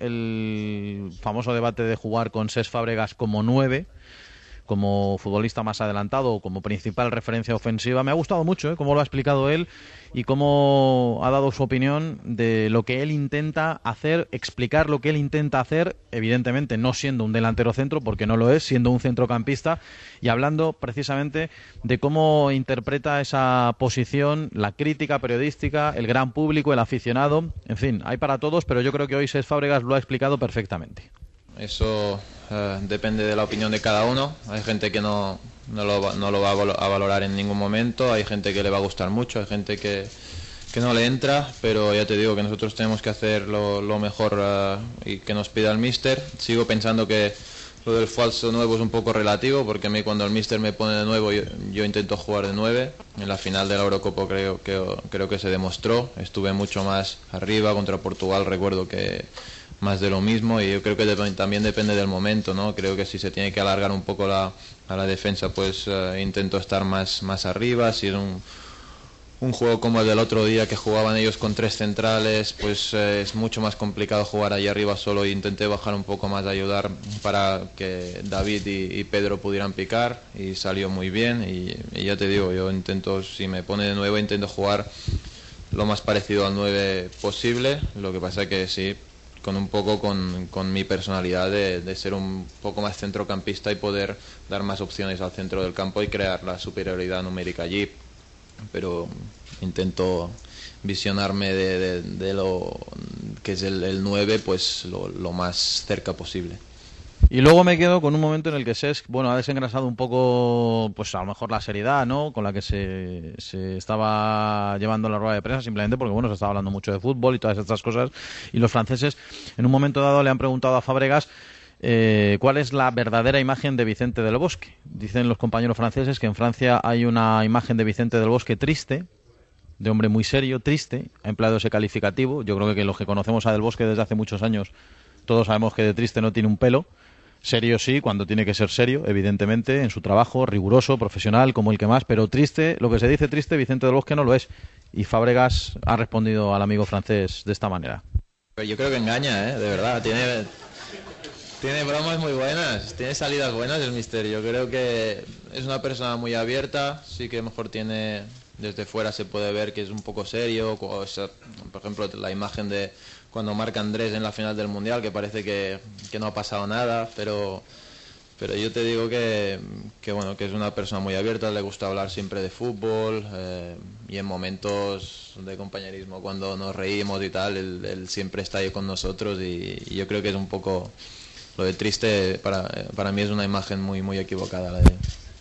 el famoso debate de jugar con Cesc Fábregas como nueve, como futbolista más adelantado, como principal referencia ofensiva. Me ha gustado mucho, ¿eh?, cómo lo ha explicado él y cómo ha dado su opinión de lo que él intenta hacer, explicar lo que él intenta hacer, evidentemente no siendo un delantero centro, porque no lo es, siendo un centrocampista, y hablando precisamente de cómo interpreta esa posición, la crítica periodística, el gran público, el aficionado, en fin, hay para todos, pero yo creo que hoy Cesc Fábregas lo ha explicado perfectamente. Eso eh, depende de la opinión de cada uno. Hay gente que no, no, lo, va, no lo va a valorar en ningún momento, hay gente que le va a gustar mucho, hay gente que, que no le entra, pero ya te digo que nosotros tenemos que hacer lo, lo mejor uh, y que nos pida el míster. Sigo pensando que lo del falso nuevo es un poco relativo, porque a mí cuando el míster me pone de nuevo yo, yo intento jugar de nueve. En la final de la Eurocopa creo que, creo que se demostró, estuve mucho más arriba contra Portugal, recuerdo que más de lo mismo, y yo creo que de, también depende del momento, ¿no? Creo que si se tiene que alargar un poco la, a la defensa, pues uh, intento estar más, más arriba. Si es un, un juego como el del otro día, que jugaban ellos con tres centrales, pues uh, es mucho más complicado jugar ahí arriba solo, y intenté bajar un poco más, ayudar para que David y, y Pedro pudieran picar, y salió muy bien. Y, y ya te digo, yo intento, si me pone de nuevo, intento jugar lo más parecido al nueve posible. Lo que pasa que sí, con un poco con, con mi personalidad de, de ser un poco más centrocampista y poder dar más opciones al centro del campo y crear la superioridad numérica allí, pero intento visionarme de, de, de lo que es el, el nueve, pues lo, lo más cerca posible. Y luego me quedo con un momento en el que Cesc, bueno, ha desengrasado un poco, pues a lo mejor la seriedad, ¿no?, con la que se, se estaba llevando la rueda de prensa, simplemente porque, bueno, se estaba hablando mucho de fútbol y todas estas cosas, y los franceses en un momento dado le han preguntado a Fábregas eh, cuál es la verdadera imagen de Vicente del Bosque. Dicen los compañeros franceses que en Francia hay una imagen de Vicente del Bosque triste, de hombre muy serio, triste, ha empleado ese calificativo. Yo creo que los que conocemos a Del Bosque desde hace muchos años, todos sabemos que de triste no tiene un pelo. Serio sí, cuando tiene que ser serio, evidentemente, en su trabajo, riguroso, profesional, como el que más, pero triste, lo que se dice triste, Vicente del Bosque no lo es. Y Fábregas ha respondido al amigo francés de esta manera. Yo creo que engaña, ¿eh? De verdad, tiene, tiene bromas muy buenas, tiene salidas buenas el mister. Yo creo que es una persona muy abierta, sí que mejor tiene, desde fuera se puede ver que es un poco serio, o sea, por ejemplo, la imagen de cuando marca Andrés en la final del Mundial, que parece que, que no ha pasado nada, pero, pero yo te digo que, que, bueno, que es una persona muy abierta, le gusta hablar siempre de fútbol, eh, y en momentos de compañerismo, cuando nos reímos y tal, él, él siempre está ahí con nosotros, y, y yo creo que es un poco, lo de triste, para, para mí es una imagen muy, muy equivocada la de...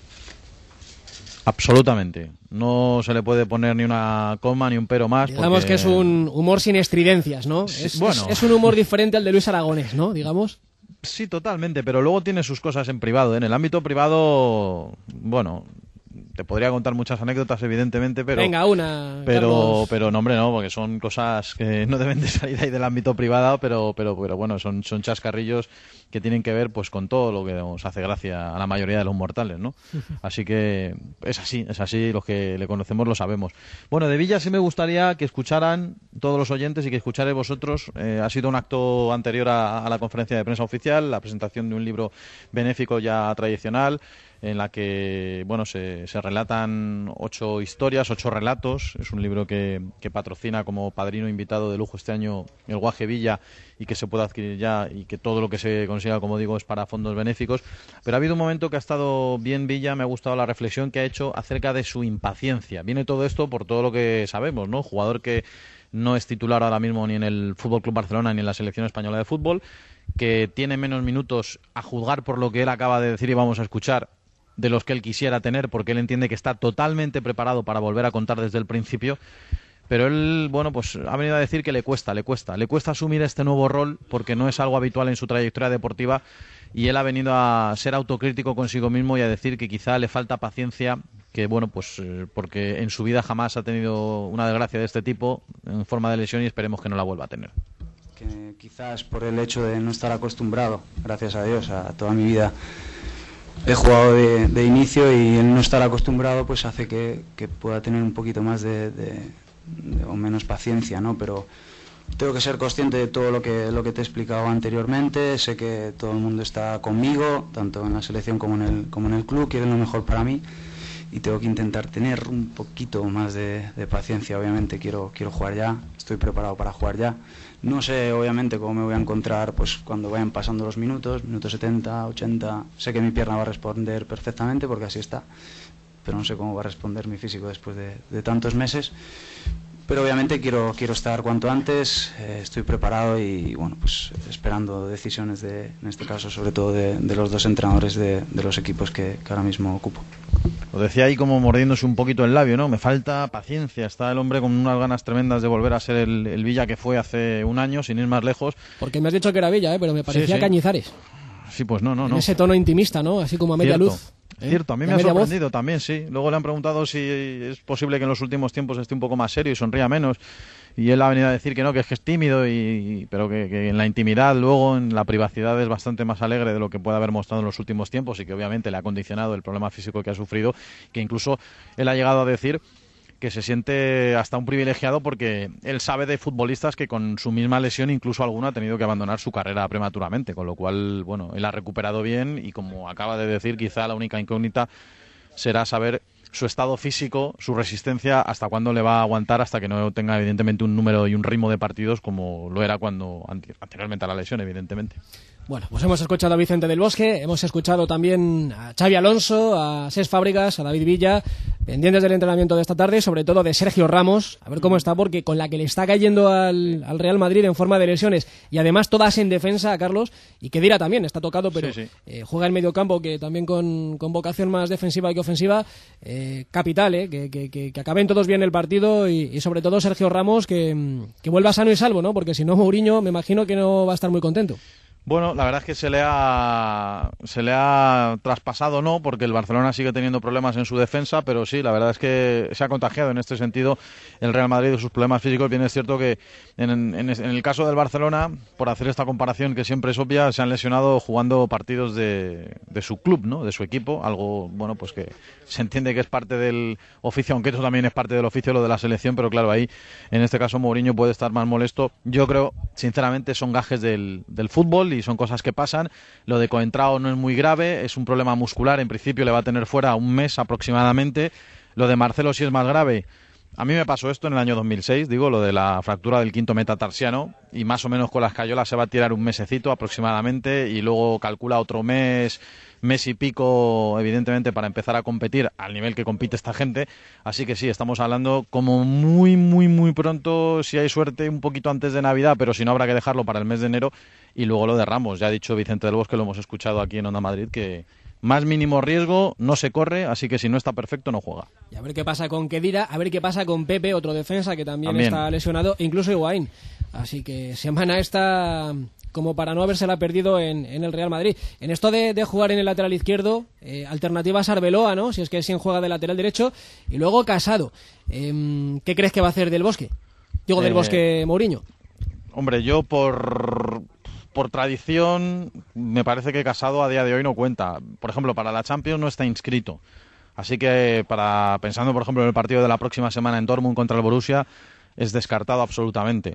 Absolutamente. No se le puede poner ni una coma ni un pero más. Digamos porque... que es un humor sin estridencias, ¿no? Sí, es, bueno. es, es un humor diferente al de Luis Aragonés, ¿no? Digamos. Sí, totalmente, pero luego tiene sus cosas en privado. En el ámbito privado, bueno, te podría contar muchas anécdotas, evidentemente, pero... Venga, una, Pero, Carlos. pero no, hombre, no, porque son cosas que no deben de salir ahí del ámbito privado, pero, pero, pero bueno, son, son chascarrillos que tienen que ver pues con todo lo que nos hace gracia a la mayoría de los mortales, ¿no? Así que es así, es así, los que le conocemos lo sabemos. Bueno, de Villa sí me gustaría que escucharan todos los oyentes y que escucharais vosotros. Eh, ha sido un acto anterior a, a la conferencia de prensa oficial, la presentación de un libro benéfico ya tradicional, en la que bueno se, se relatan ocho historias, ocho relatos. Es un libro que, que patrocina como padrino invitado de lujo este año el Guaje Villa, y que se puede adquirir ya, y que todo lo que se consiga, como digo, es para fondos benéficos. Pero ha habido un momento que ha estado bien Villa, me ha gustado la reflexión que ha hecho acerca de su impaciencia. Viene todo esto por todo lo que sabemos, ¿no? Jugador que no es titular ahora mismo ni en el F C Barcelona ni en la selección española de fútbol, que tiene menos minutos, a juzgar por lo que él acaba de decir y vamos a escuchar, de los que él quisiera tener, porque él entiende que está totalmente preparado para volver a contar desde el principio. Pero él, bueno, pues ha venido a decir que le cuesta, le cuesta, le cuesta asumir este nuevo rol, porque no es algo habitual en su trayectoria deportiva, y él ha venido a ser autocrítico consigo mismo y a decir que quizá le falta paciencia, que bueno, pues eh, porque en su vida jamás ha tenido una desgracia de este tipo en forma de lesión, y esperemos que no la vuelva a tener. Que quizás por el hecho de no estar acostumbrado, gracias a Dios, a toda mi vida he jugado de, de inicio, y el no estar acostumbrado pues hace que, que pueda tener un poquito más de, de, de o menos paciencia, ¿no? Pero tengo que ser consciente de todo lo que lo que te he explicado anteriormente. Sé que todo el mundo está conmigo, tanto en la selección como en el como en el club, quieren lo mejor para mí, y tengo que intentar tener un poquito más de, de paciencia. Obviamente quiero quiero jugar ya, estoy preparado para jugar ya. No sé, obviamente, cómo me voy a encontrar pues cuando vayan pasando los minutos, minutos setenta, ochenta. Sé que mi pierna va a responder perfectamente, porque así está, pero no sé cómo va a responder mi físico después de, de tantos meses. Pero obviamente quiero quiero estar cuanto antes, eh, estoy preparado y bueno, pues esperando decisiones de, en este caso, sobre todo de, de los dos entrenadores de, de los equipos que, que ahora mismo ocupo. Lo decía ahí como mordiéndose un poquito el labio, ¿no? Me falta paciencia. Está el hombre con unas ganas tremendas de volver a ser el, el Villa que fue hace un año, sin ir más lejos. Porque me has dicho que era Villa, ¿eh? Pero me parecía Sí, sí. Cañizares. Sí, pues no, no, en no. ese tono intimista, ¿no? Así como a media Cierto. luz. ¿Eh? Cierto, a mí ¿Y me ha sorprendido voz? también, sí. Luego le han preguntado si es posible que en los últimos tiempos esté un poco más serio y sonría menos. Y él ha venido a decir que no, que es que es tímido, y, pero que, que en la intimidad, luego en la privacidad, es bastante más alegre de lo que puede haber mostrado en los últimos tiempos, y que obviamente le ha condicionado el problema físico que ha sufrido, que incluso él ha llegado a decir que se siente hasta un privilegiado porque él sabe de futbolistas que con su misma lesión incluso alguno ha tenido que abandonar su carrera prematuramente, con lo cual, bueno, él ha recuperado bien, y como acaba de decir, quizá la única incógnita será saber su estado físico, su resistencia, hasta cuándo le va a aguantar, hasta que no tenga evidentemente un número y un ritmo de partidos como lo era cuando anteriormente a la lesión, evidentemente. Bueno, pues hemos escuchado a Vicente del Bosque, hemos escuchado también a Xavi Alonso, a Cés Fábregas, a David Villa, pendientes del entrenamiento de esta tarde, y sobre todo de Sergio Ramos, a ver cómo está, porque con la que le está cayendo al, al Real Madrid en forma de lesiones, y además todas en defensa, a Carlos, y que dirá también, está tocado, pero sí, sí. Eh, juega en medio campo, que también con, con vocación más defensiva que ofensiva, eh, capital, eh, que, que, que, que acaben todos bien el partido, y, y sobre todo Sergio Ramos, que, que vuelva sano y salvo, ¿no? Porque si no, Mourinho me imagino que no va a estar muy contento. Bueno, la verdad es que se le ha se le ha traspasado, no, porque el Barcelona sigue teniendo problemas en su defensa, pero sí, la verdad es que se ha contagiado en este sentido el Real Madrid de sus problemas físicos. Bien es cierto que en, en, en el caso del Barcelona, por hacer esta comparación que siempre es obvia, se han lesionado jugando partidos de, de su club, ¿no?, de su equipo, algo, bueno, pues que se entiende que es parte del oficio, aunque eso también es parte del oficio, lo de la selección, pero claro, ahí en este caso Mourinho puede estar más molesto. Yo creo, sinceramente, son gajes del, del fútbol y son cosas que pasan. Lo de Coentrao no es muy grave, es un problema muscular, en principio le va a tener fuera un mes aproximadamente. Lo de Marcelo sí es más grave. A mí me pasó esto en el año dos mil seis, digo, lo de la fractura del quinto metatarsiano, y más o menos con la escayola se va a tirar un mesecito aproximadamente, y luego calcula otro mes, mes y pico, evidentemente, para empezar a competir al nivel que compite esta gente. Así que sí, estamos hablando como muy, muy, muy pronto, si hay suerte, un poquito antes de Navidad, pero si no, habrá que dejarlo para el mes de enero. Y luego lo de Ramos, ya ha dicho Vicente del Bosque, lo hemos escuchado aquí en Onda Madrid, que más mínimo riesgo no se corre, así que si no está perfecto no juega. Y a ver qué pasa con Khedira, a ver qué pasa con Pepe, otro defensa que también, también. está lesionado, e incluso Higuaín. Así que semana esta como para no habérsela perdido en, en el Real Madrid. En esto de, de jugar en el lateral izquierdo, eh, alternativas Arbeloa, ¿no?, si es que Sien juega de lateral derecho, y luego Casado. Eh, ¿Qué crees que va a hacer del Bosque? Digo, del eh, Bosque Mourinho. Hombre, yo por... por tradición, me parece que Casado a día de hoy no cuenta. Por ejemplo, para la Champions no está inscrito. Así que, para pensando, por ejemplo, en el partido de la próxima semana en Dortmund contra el Borussia, es descartado absolutamente.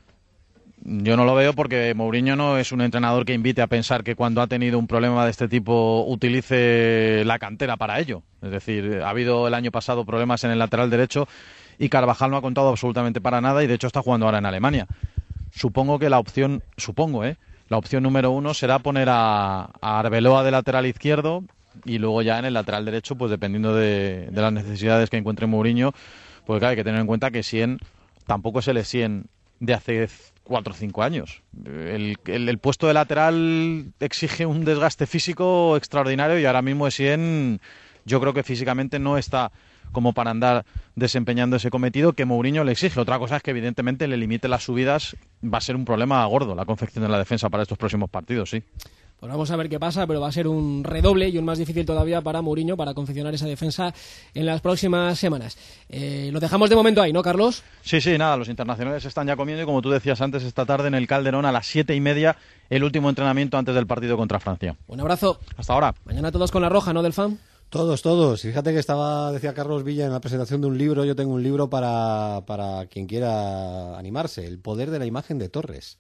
Yo no lo veo porque Mourinho no es un entrenador que invite a pensar que cuando ha tenido un problema de este tipo utilice la cantera para ello. Es decir, ha habido el año pasado problemas en el lateral derecho y Carvajal no ha contado absolutamente para nada, y de hecho está jugando ahora en Alemania. Supongo que la opción, supongo, ¿eh? La opción número uno será poner a, a Arbeloa de lateral izquierdo, y luego ya en el lateral derecho, pues dependiendo de, de las necesidades que encuentre Mourinho, pues claro, hay que tener en cuenta que Sien tampoco es el Sien de hace cuatro o cinco años. El, el, el puesto de lateral exige un desgaste físico extraordinario, y ahora mismo Sien, yo creo que físicamente no está como para andar desempeñando ese cometido que Mourinho le exige. Otra cosa es que evidentemente le limite las subidas. Va a ser un problema gordo la confección de la defensa para estos próximos partidos, sí. Pues vamos a ver qué pasa, pero va a ser un redoble y un más difícil todavía para Mourinho para confeccionar esa defensa en las próximas semanas. Eh, lo dejamos de momento ahí, ¿no, Carlos? Sí, sí, nada, los internacionales están ya comiendo, y como tú decías antes, esta tarde en el Calderón a las siete y media, el último entrenamiento antes del partido contra Francia. Un abrazo. Hasta ahora. Mañana todos con la roja, ¿no, del fan? Todos, todos. Fíjate que estaba, decía Carlos Villa en la presentación de un libro. Yo tengo un libro para, para quien quiera animarse. El poder de la imagen de Torres.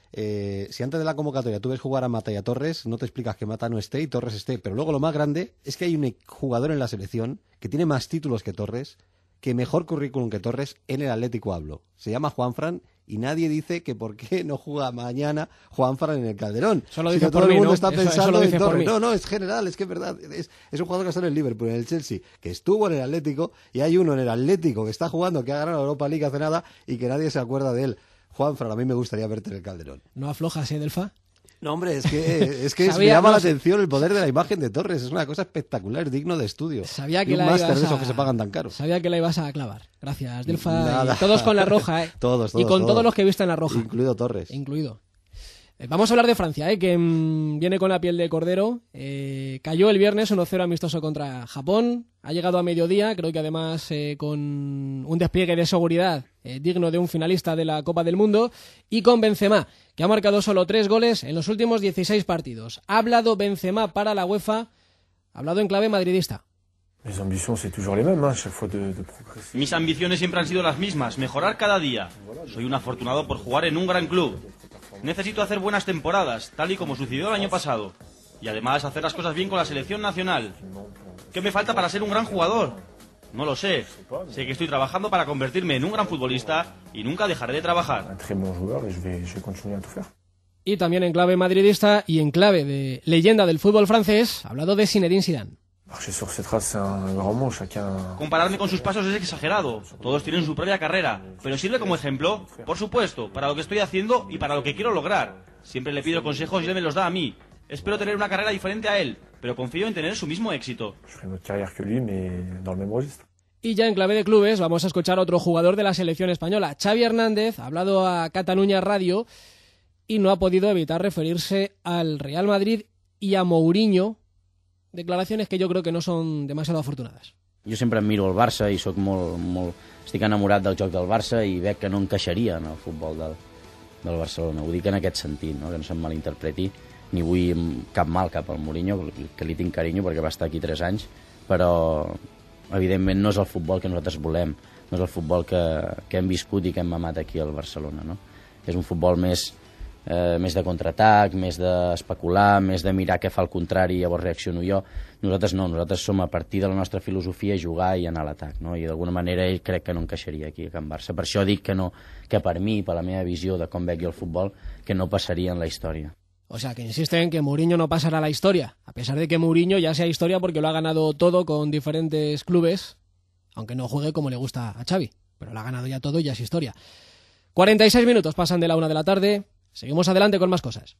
Eh, si antes de la convocatoria tú ves jugar a Mata y a Torres, no te explicas que Mata no esté y Torres esté. Pero luego lo más grande es que hay un jugador en la selección que tiene más títulos que Torres, que mejor currículum que Torres, en el Atlético hablo. Se llama Juanfran, y nadie dice que por qué no juega mañana Juanfran en el Calderón. Solo si dice no, todo por el mí, mundo ¿no? está Eso, pensando eso lo dice en por Torres. mí. No, no, es general, es que es verdad. Es, es un jugador que está en el Liverpool, en el Chelsea, que estuvo en el Atlético, y hay uno en el Atlético que está jugando, que ha ganado la Europa League hace nada, y que nadie se acuerda de él. Juanfran, a mí me gustaría verte en el Calderón. No aflojas, ¿eh, Delfa? No, hombre, es que, es que Sabía, me llama no, la atención el poder de la imagen de Torres. Es una cosa espectacular, digno de estudio. Sabía que y un la máster ibas de esos a... que se pagan tan caros. Sabía que la ibas a clavar. Gracias, Delfa. Nada. Y todos con la roja, ¿eh? Todos, todos. Y con todos. todos los que viste en la roja. Incluido Torres. Incluido. Vamos a hablar de Francia, ¿eh? que mmm, viene con la piel de cordero. Eh, cayó el viernes uno cero amistoso contra Japón. Ha llegado a mediodía, creo que además eh, con un despliegue de seguridad eh, digno de un finalista de la Copa del Mundo. Y con Benzema, que ha marcado solo tres goles en los últimos dieciséis partidos. Ha hablado Benzema para la UEFA, ha hablado en clave madridista. Mis ambiciones siempre han sido las mismas, mejorar cada día. Soy un afortunado por jugar en un gran club. Necesito hacer buenas temporadas, tal y como sucedió el año pasado. Y además hacer las cosas bien con la selección nacional. ¿Qué me falta para ser un gran jugador? No lo sé. Sé que estoy trabajando para convertirme en un gran futbolista y nunca dejaré de trabajar. Y también en clave madridista y en clave de leyenda del fútbol francés, ha hablado de Zinedine Zidane. Compararme con sus pasos es exagerado. Todos tienen su propia carrera, pero sirve como ejemplo, por supuesto, para lo que estoy haciendo y para lo que quiero lograr. Siempre le pido consejos y él me los da a mí. Espero tener una carrera diferente a él, pero confío en tener su mismo éxito. Y ya en clave de clubes vamos a escuchar a otro jugador de la selección española. Xavi Hernández ha hablado a Cataluña Radio y no ha podido evitar referirse al Real Madrid y a Mourinho. Declaraciones que jo crec que no són demasiado afortunades. Jo sempre miro el Barça i soc molt, molt... estic enamorat del joc del Barça i veig que no encaixaria en el futbol del, del Barcelona. Ho dic en aquest sentit, no? Que no se'm malinterpreti, ni vull cap mal cap al Mourinho, que li tinc carinyo perquè va estar aquí tres anys, però evidentment no és el futbol que nosaltres volem, no és el futbol que, que hem viscut i que hem mamat aquí al Barcelona, no? És un futbol més... Eh, més de contraatac, més d'especular, més de mirar què fa el contrari i llavors reacciono jo. Nosaltres no, nosaltres som a partir de la nostra filosofia jugar i anar a l'atac, no? I d'alguna manera ell crec que no encaixaria aquí a Can Barça. Per això dic que, no, que per mi, per la meva visió de com veig el futbol, que no passaria en la història. O sea, que insisten en que Mourinho no pasará a la historia, a pesar de que Mourinho ya sea historia porque lo ha ganado todo con diferentes clubes, aunque no juegue como le gusta a Xavi, pero lo ha ganado ya todo y ya es historia. cuarenta y seis minutos pasan de la una de la tarde. Seguimos adelante con más cosas.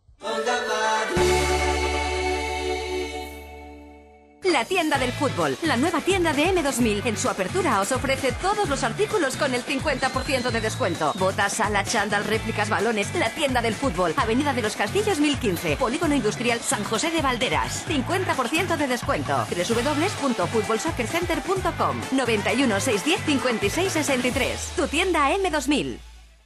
La tienda del fútbol, la nueva tienda de M dos mil. En su apertura os ofrece todos los artículos con el cincuenta por ciento de descuento. Botas, sala, chándal, réplicas, balones. La tienda del fútbol, Avenida de los Castillos mil quince, Polígono Industrial San José de Valderas. cincuenta por ciento de descuento. doble u doble u doble u punto fútbol soccer center punto com. noventa y uno, seiscientos diez, cincuenta y seis sesenta y tres. Tu tienda M dos mil.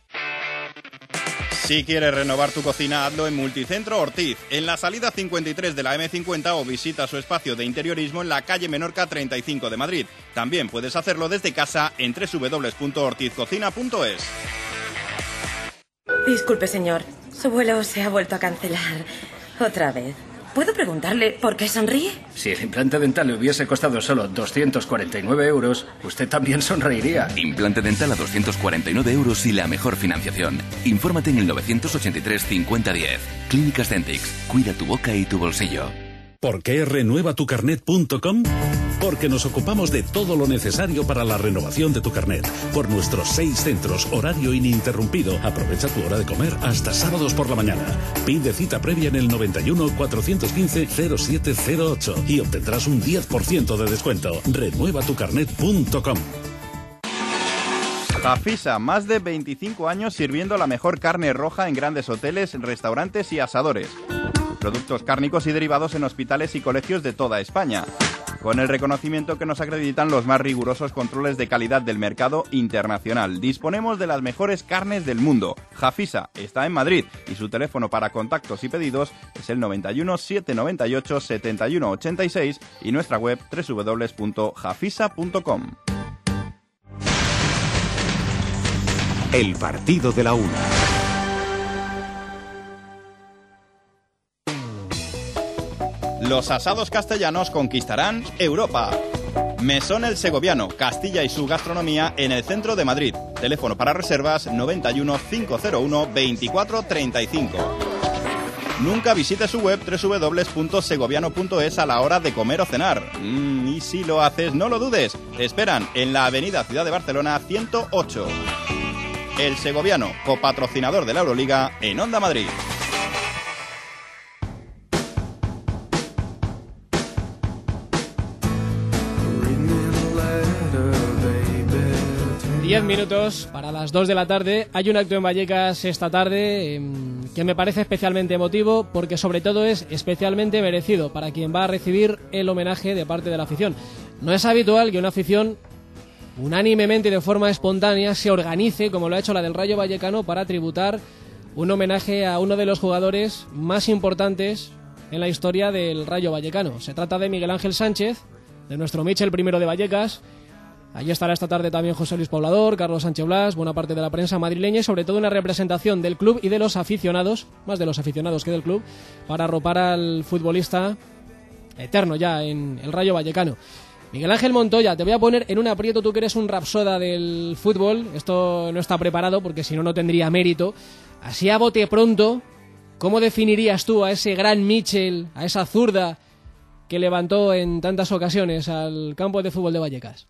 Si quieres renovar tu cocina, hazlo en Multicentro Ortiz, en la salida cincuenta y tres de la eme cincuenta o visita su espacio de interiorismo en la calle Menorca treinta y cinco de Madrid. También puedes hacerlo desde casa en doble u doble u doble u punto ortiz cocina punto es. Disculpe, señor. Su vuelo se ha vuelto a cancelar. Otra vez. ¿Puedo preguntarle por qué sonríe? Si el implante dental le hubiese costado solo doscientos cuarenta y nueve euros, usted también sonreiría. Implante dental a doscientos cuarenta y nueve euros y la mejor financiación. Infórmate en el novecientos ochenta y tres cincuenta diez. Clínicas Dentix. Cuida tu boca y tu bolsillo. ¿Por qué renueva tu carnet punto com? Porque nos ocupamos de todo lo necesario para la renovación de tu carnet. Por nuestros seis centros, horario ininterrumpido. Aprovecha tu hora de comer hasta sábados por la mañana. Pide cita previa en el noventa y uno, cuatrocientos quince, cero siete cero ocho y obtendrás un diez por ciento de descuento. renueva tu carnet punto com. Jafisa, más de veinticinco años sirviendo la mejor carne roja en grandes hoteles, restaurantes y asadores. Productos cárnicos y derivados en hospitales y colegios de toda España, con el reconocimiento que nos acreditan los más rigurosos controles de calidad del mercado internacional. Disponemos de las mejores carnes del mundo. Jafisa está en Madrid y su teléfono para contactos y pedidos es el noventa y uno, setecientos noventa y ocho, setenta y uno ochenta y seis y nuestra web doble u doble u doble u punto jafisa punto com. El partido de la una. Los asados castellanos conquistarán Europa. Mesón El Segoviano, Castilla y su gastronomía en el centro de Madrid. Teléfono para reservas noventa y uno, quinientos uno, veinticuatro treinta y cinco. Nunca visite su web doble u doble u doble u punto segoviano punto es a la hora de comer o cenar. Mm, y si lo haces, no lo dudes. Te esperan en la avenida Ciudad de Barcelona ciento ocho. El Segoviano, copatrocinador de la Euroliga en Onda Madrid. Diez minutos para las dos de la tarde. Hay un acto en Vallecas esta tarde. que me parece especialmente emotivo porque sobre todo es especialmente merecido para quien va a recibir el homenaje de parte de la afición. No es habitual que una afición unánimemente y de forma espontánea se organice, como lo ha hecho la del Rayo Vallecano, para tributar un homenaje a uno de los jugadores más importantes en la historia del Rayo Vallecano. Se trata de Miguel Ángel Sánchez, de nuestro Michel primero de Vallecas. Allí estará esta tarde también José Luis Poblador, Carlos Sánchez Blas, buena parte de la prensa madrileña y sobre todo una representación del club y de los aficionados, más de los aficionados que del club, para arropar al futbolista eterno ya en el Rayo Vallecano. Miguel Ángel Montoya, te voy a poner en un aprieto, tú que eres un rapsoda del fútbol. Esto no está preparado porque si no, no tendría mérito. Así a bote pronto, ¿cómo definirías tú a ese gran Michel, a esa zurda que levantó en tantas ocasiones al campo de fútbol de Vallecas?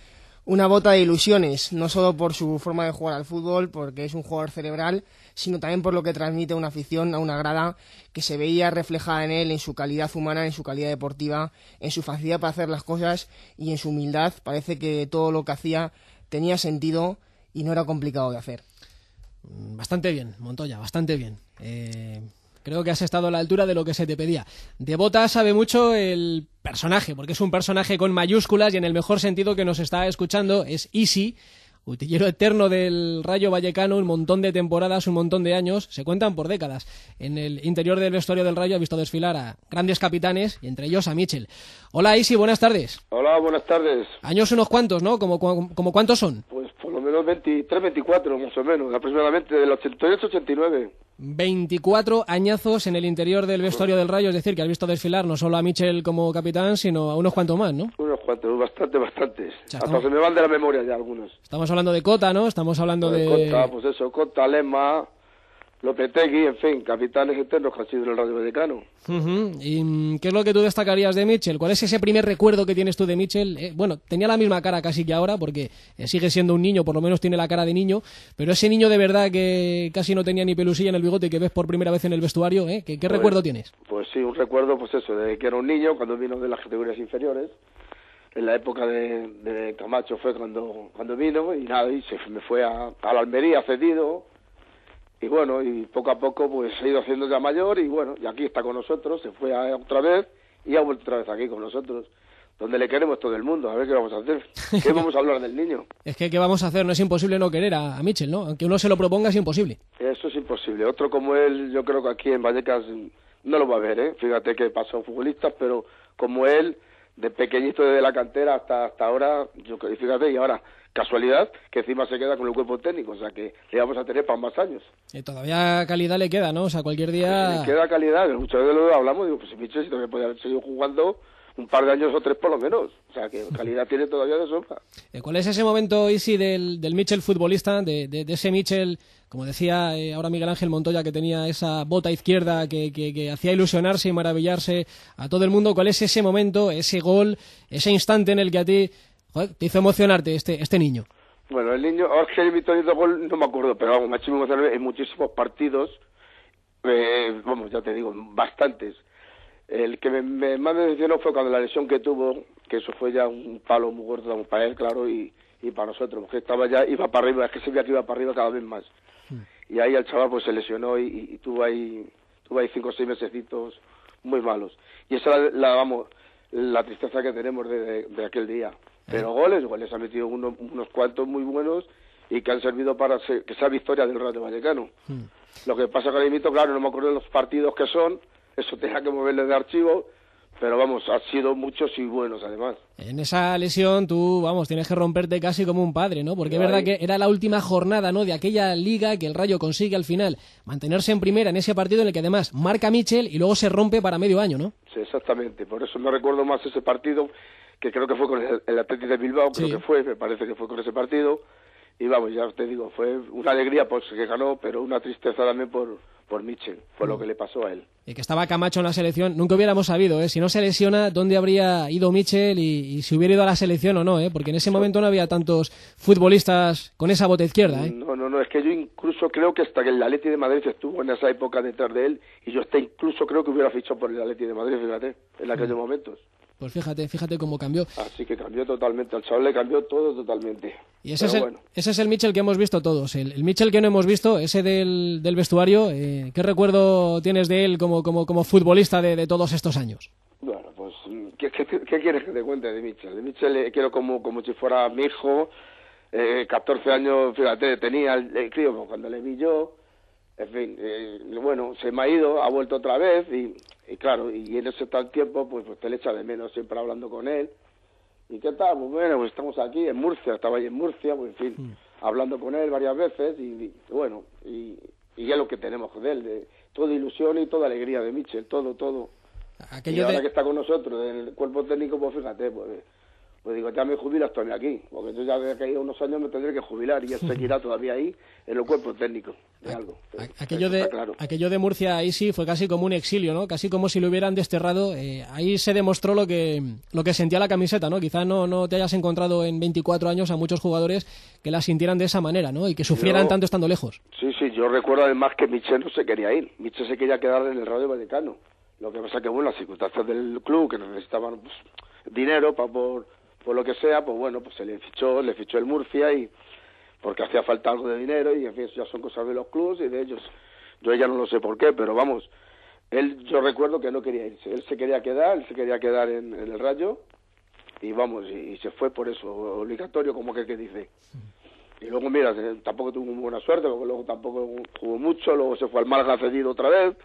Una bota de ilusiones, no solo por su forma de jugar al fútbol, porque es un jugador cerebral, sino también por lo que transmite una afición a una grada que se veía reflejada en él, en su calidad humana, en su calidad deportiva, en su facilidad para hacer las cosas y en su humildad. Parece que todo lo que hacía tenía sentido y no era complicado de hacer. Bastante bien, Montoya, bastante bien. Eh... Creo que has estado a la altura de lo que se te pedía. De Bota sabe mucho el personaje, porque es un personaje con mayúsculas y en el mejor sentido que nos está escuchando es Isi, utillero eterno del Rayo Vallecano, un montón de temporadas, un montón de años, se cuentan por décadas. En el interior del vestuario del Rayo ha visto desfilar a grandes capitanes y entre ellos a Michel. Hola Isi, buenas tardes. Hola, buenas tardes. Años unos cuantos, ¿no? ¿Como, como, como cuántos son? Pues por lo menos veintitrés, veinticuatro, más o menos, aproximadamente, del ochenta y ocho, ochenta y nueve. veinticuatro añazos en el interior del vestuario del Rayo, es decir, que has visto desfilar no solo a Michel como capitán, sino a unos cuantos más, ¿no? Unos cuantos, bastante, bastantes. Ya, hasta se me van de la memoria ya algunos. Estamos hablando de Cota, ¿no? Estamos hablando pues de... Cota, pues eso, Cota, Lema, Lopetegui, en fin, capitanes eternos que han sido del Rayo Vallecano. Uh-huh. ¿Y qué es lo que tú destacarías de Michel? ¿Cuál es ese primer recuerdo que tienes tú de Michel? Eh, bueno, tenía la misma cara casi que ahora, porque eh, sigue siendo un niño, por lo menos tiene la cara de niño, pero ese niño de verdad que casi no tenía ni pelusilla en el bigote que ves por primera vez en el vestuario, ¿eh? ¿Qué, qué pues, recuerdo tienes? Pues sí, un recuerdo, pues eso, de que era un niño cuando vino de las categorías inferiores. En la época de, de Camacho fue cuando cuando vino y nada, y se me fue a, a la Almería cedido. Y bueno, y poco a poco pues se ha ido haciendo ya mayor y bueno, y aquí está con nosotros, se fue a, otra vez y ha vuelto otra vez aquí con nosotros, donde le queremos todo el mundo. A ver qué vamos a hacer, qué vamos a hablar del niño. Es que qué vamos a hacer, no es imposible no querer a, a Michel, ¿no? Aunque uno se lo proponga es imposible. Eso es imposible, otro como él yo creo que aquí en Vallecas no lo va a ver, ¿eh? Fíjate que pasó futbolistas, pero como él, de pequeñito desde la cantera hasta hasta ahora, yo fíjate, y ahora... Casualidad que encima se queda con el cuerpo técnico, o sea que le vamos a tener para más años. Y todavía calidad le queda, ¿no? O sea, cualquier día... Pues le queda calidad, muchas veces lo hablamos, digo, pues si Michel si todavía podía haber seguido jugando un par de años o tres por lo menos, o sea que calidad tiene todavía de sobra. ¿Cuál es ese momento, Isi, del, del Michel futbolista, de, de, de ese Michel, como decía eh, ahora Miguel Ángel Montoya, que tenía esa bota izquierda que, que, que hacía ilusionarse y maravillarse a todo el mundo? ¿Cuál es ese momento, ese gol, ese instante en el que a ti... Joder, te hizo emocionarte este este niño? Bueno, el niño, ahora que el victorio de gol no me acuerdo, pero vamos, me ha hecho emocionar en muchísimos partidos, eh, vamos, ya te digo, bastantes. El que me, me, más me decepcionó fue cuando la lesión que tuvo, que eso fue ya un palo muy gordo para él, claro, y, y para nosotros, porque estaba ya, iba para arriba, es que se veía que iba para arriba cada vez más. Hmm. Y ahí el chaval pues se lesionó y, y tuvo ahí tuvo ahí cinco o seis mesecitos muy malos. Y esa es la, la, vamos, la tristeza que tenemos de, de, de aquel día. Pero goles, goles ha metido uno, unos cuantos muy buenos y que han servido para ser, que sea victoria del Rayo Vallecano. Hmm. Lo que pasa con el mito, claro, no me acuerdo de los partidos que son, eso tenía que moverle de archivo, pero vamos, han sido muchos y buenos además. En esa lesión tú, vamos, tienes que romperte casi como un padre, ¿no? Porque es verdad que era la última jornada, ¿no?, de aquella liga que el Rayo consigue al final mantenerse en primera en ese partido en el que además marca Michel y luego se rompe para medio año, ¿no? Sí, exactamente, por eso no recuerdo más ese partido, que creo que fue con el, el Atlético de Bilbao, creo sí. que fue, me parece que fue con ese partido, y vamos, ya te digo, fue una alegría pues que ganó, pero una tristeza también por, por Michel, por mm. lo que le pasó a él. Y que estaba Camacho en la selección, nunca hubiéramos sabido, ¿eh? Si no se lesiona, ¿dónde habría ido Michel y, y si hubiera ido a la selección o no, ¿eh? Porque en ese momento no había tantos futbolistas con esa bota izquierda, ¿eh? No, no, no, es que yo incluso creo que hasta que el Atleti de Madrid estuvo en esa época detrás de él, y yo hasta incluso creo que hubiera fichado por el Atleti de Madrid, fíjate, en aquellos mm. momentos. Pues fíjate, fíjate cómo cambió. Así que cambió totalmente, al chaval le cambió todo totalmente. Y ese, es el, bueno. ese es el Mitchell que hemos visto todos. El, el Mitchell que no hemos visto, ese del, del vestuario, eh, ¿qué recuerdo tienes de él como, como, como futbolista de, de todos estos años? Bueno, pues, ¿qué, qué, qué quieres que te cuente de Mitchell? De Mitchell le quiero como, como si fuera mi hijo, eh, catorce años, fíjate, tenía el, el crío cuando le vi yo, en fin, eh, bueno, se me ha ido, ha vuelto otra vez y, y claro, y en ese tal tiempo, pues, pues te le echa de menos siempre hablando con él. ¿Y qué tal? Pues bueno, pues estamos aquí en Murcia, estaba ahí en Murcia, pues en fin, mm. hablando con él varias veces y, y bueno, y, y es lo que tenemos de él, de toda ilusión y toda alegría de Mitchell, todo, todo. Aquello y ahora de... que está con nosotros, en el cuerpo técnico, pues fíjate, pues, pues digo, ya me jubilo, estoy aquí, porque yo ya de aquí a unos años me tendré que jubilar y él seguirá todavía ahí en el cuerpo técnico de algo. Pero, aquello, de, claro. aquello de Murcia ahí sí fue casi como un exilio, ¿no? Casi como si lo hubieran desterrado. Eh, ahí se demostró lo que lo que sentía la camiseta, ¿no? Quizá no, no te hayas encontrado en veinticuatro años a muchos jugadores que la sintieran de esa manera, ¿no? Y que sufrieran yo, tanto estando lejos. Sí, sí, yo recuerdo además que Mitchell no se quería ir. Mitchell se quería quedar en el Rayo Vallecano. Lo que pasa que, bueno, las circunstancias del club, que necesitaban pues, dinero para por, por lo que sea, pues bueno, pues se le fichó, le fichó el Murcia y porque hacía falta algo de dinero y en fin, eso ya son cosas de los clubes y de ellos. Yo ya no lo sé por qué, pero vamos, él, yo recuerdo que no quería irse, él se quería quedar, él se quería quedar en, en el Rayo y vamos, y, y se fue por eso, obligatorio, como que, que dice. Y luego, mira, tampoco tuvo muy buena suerte, porque luego tampoco jugó mucho, luego se fue al Málaga cedido otra vez.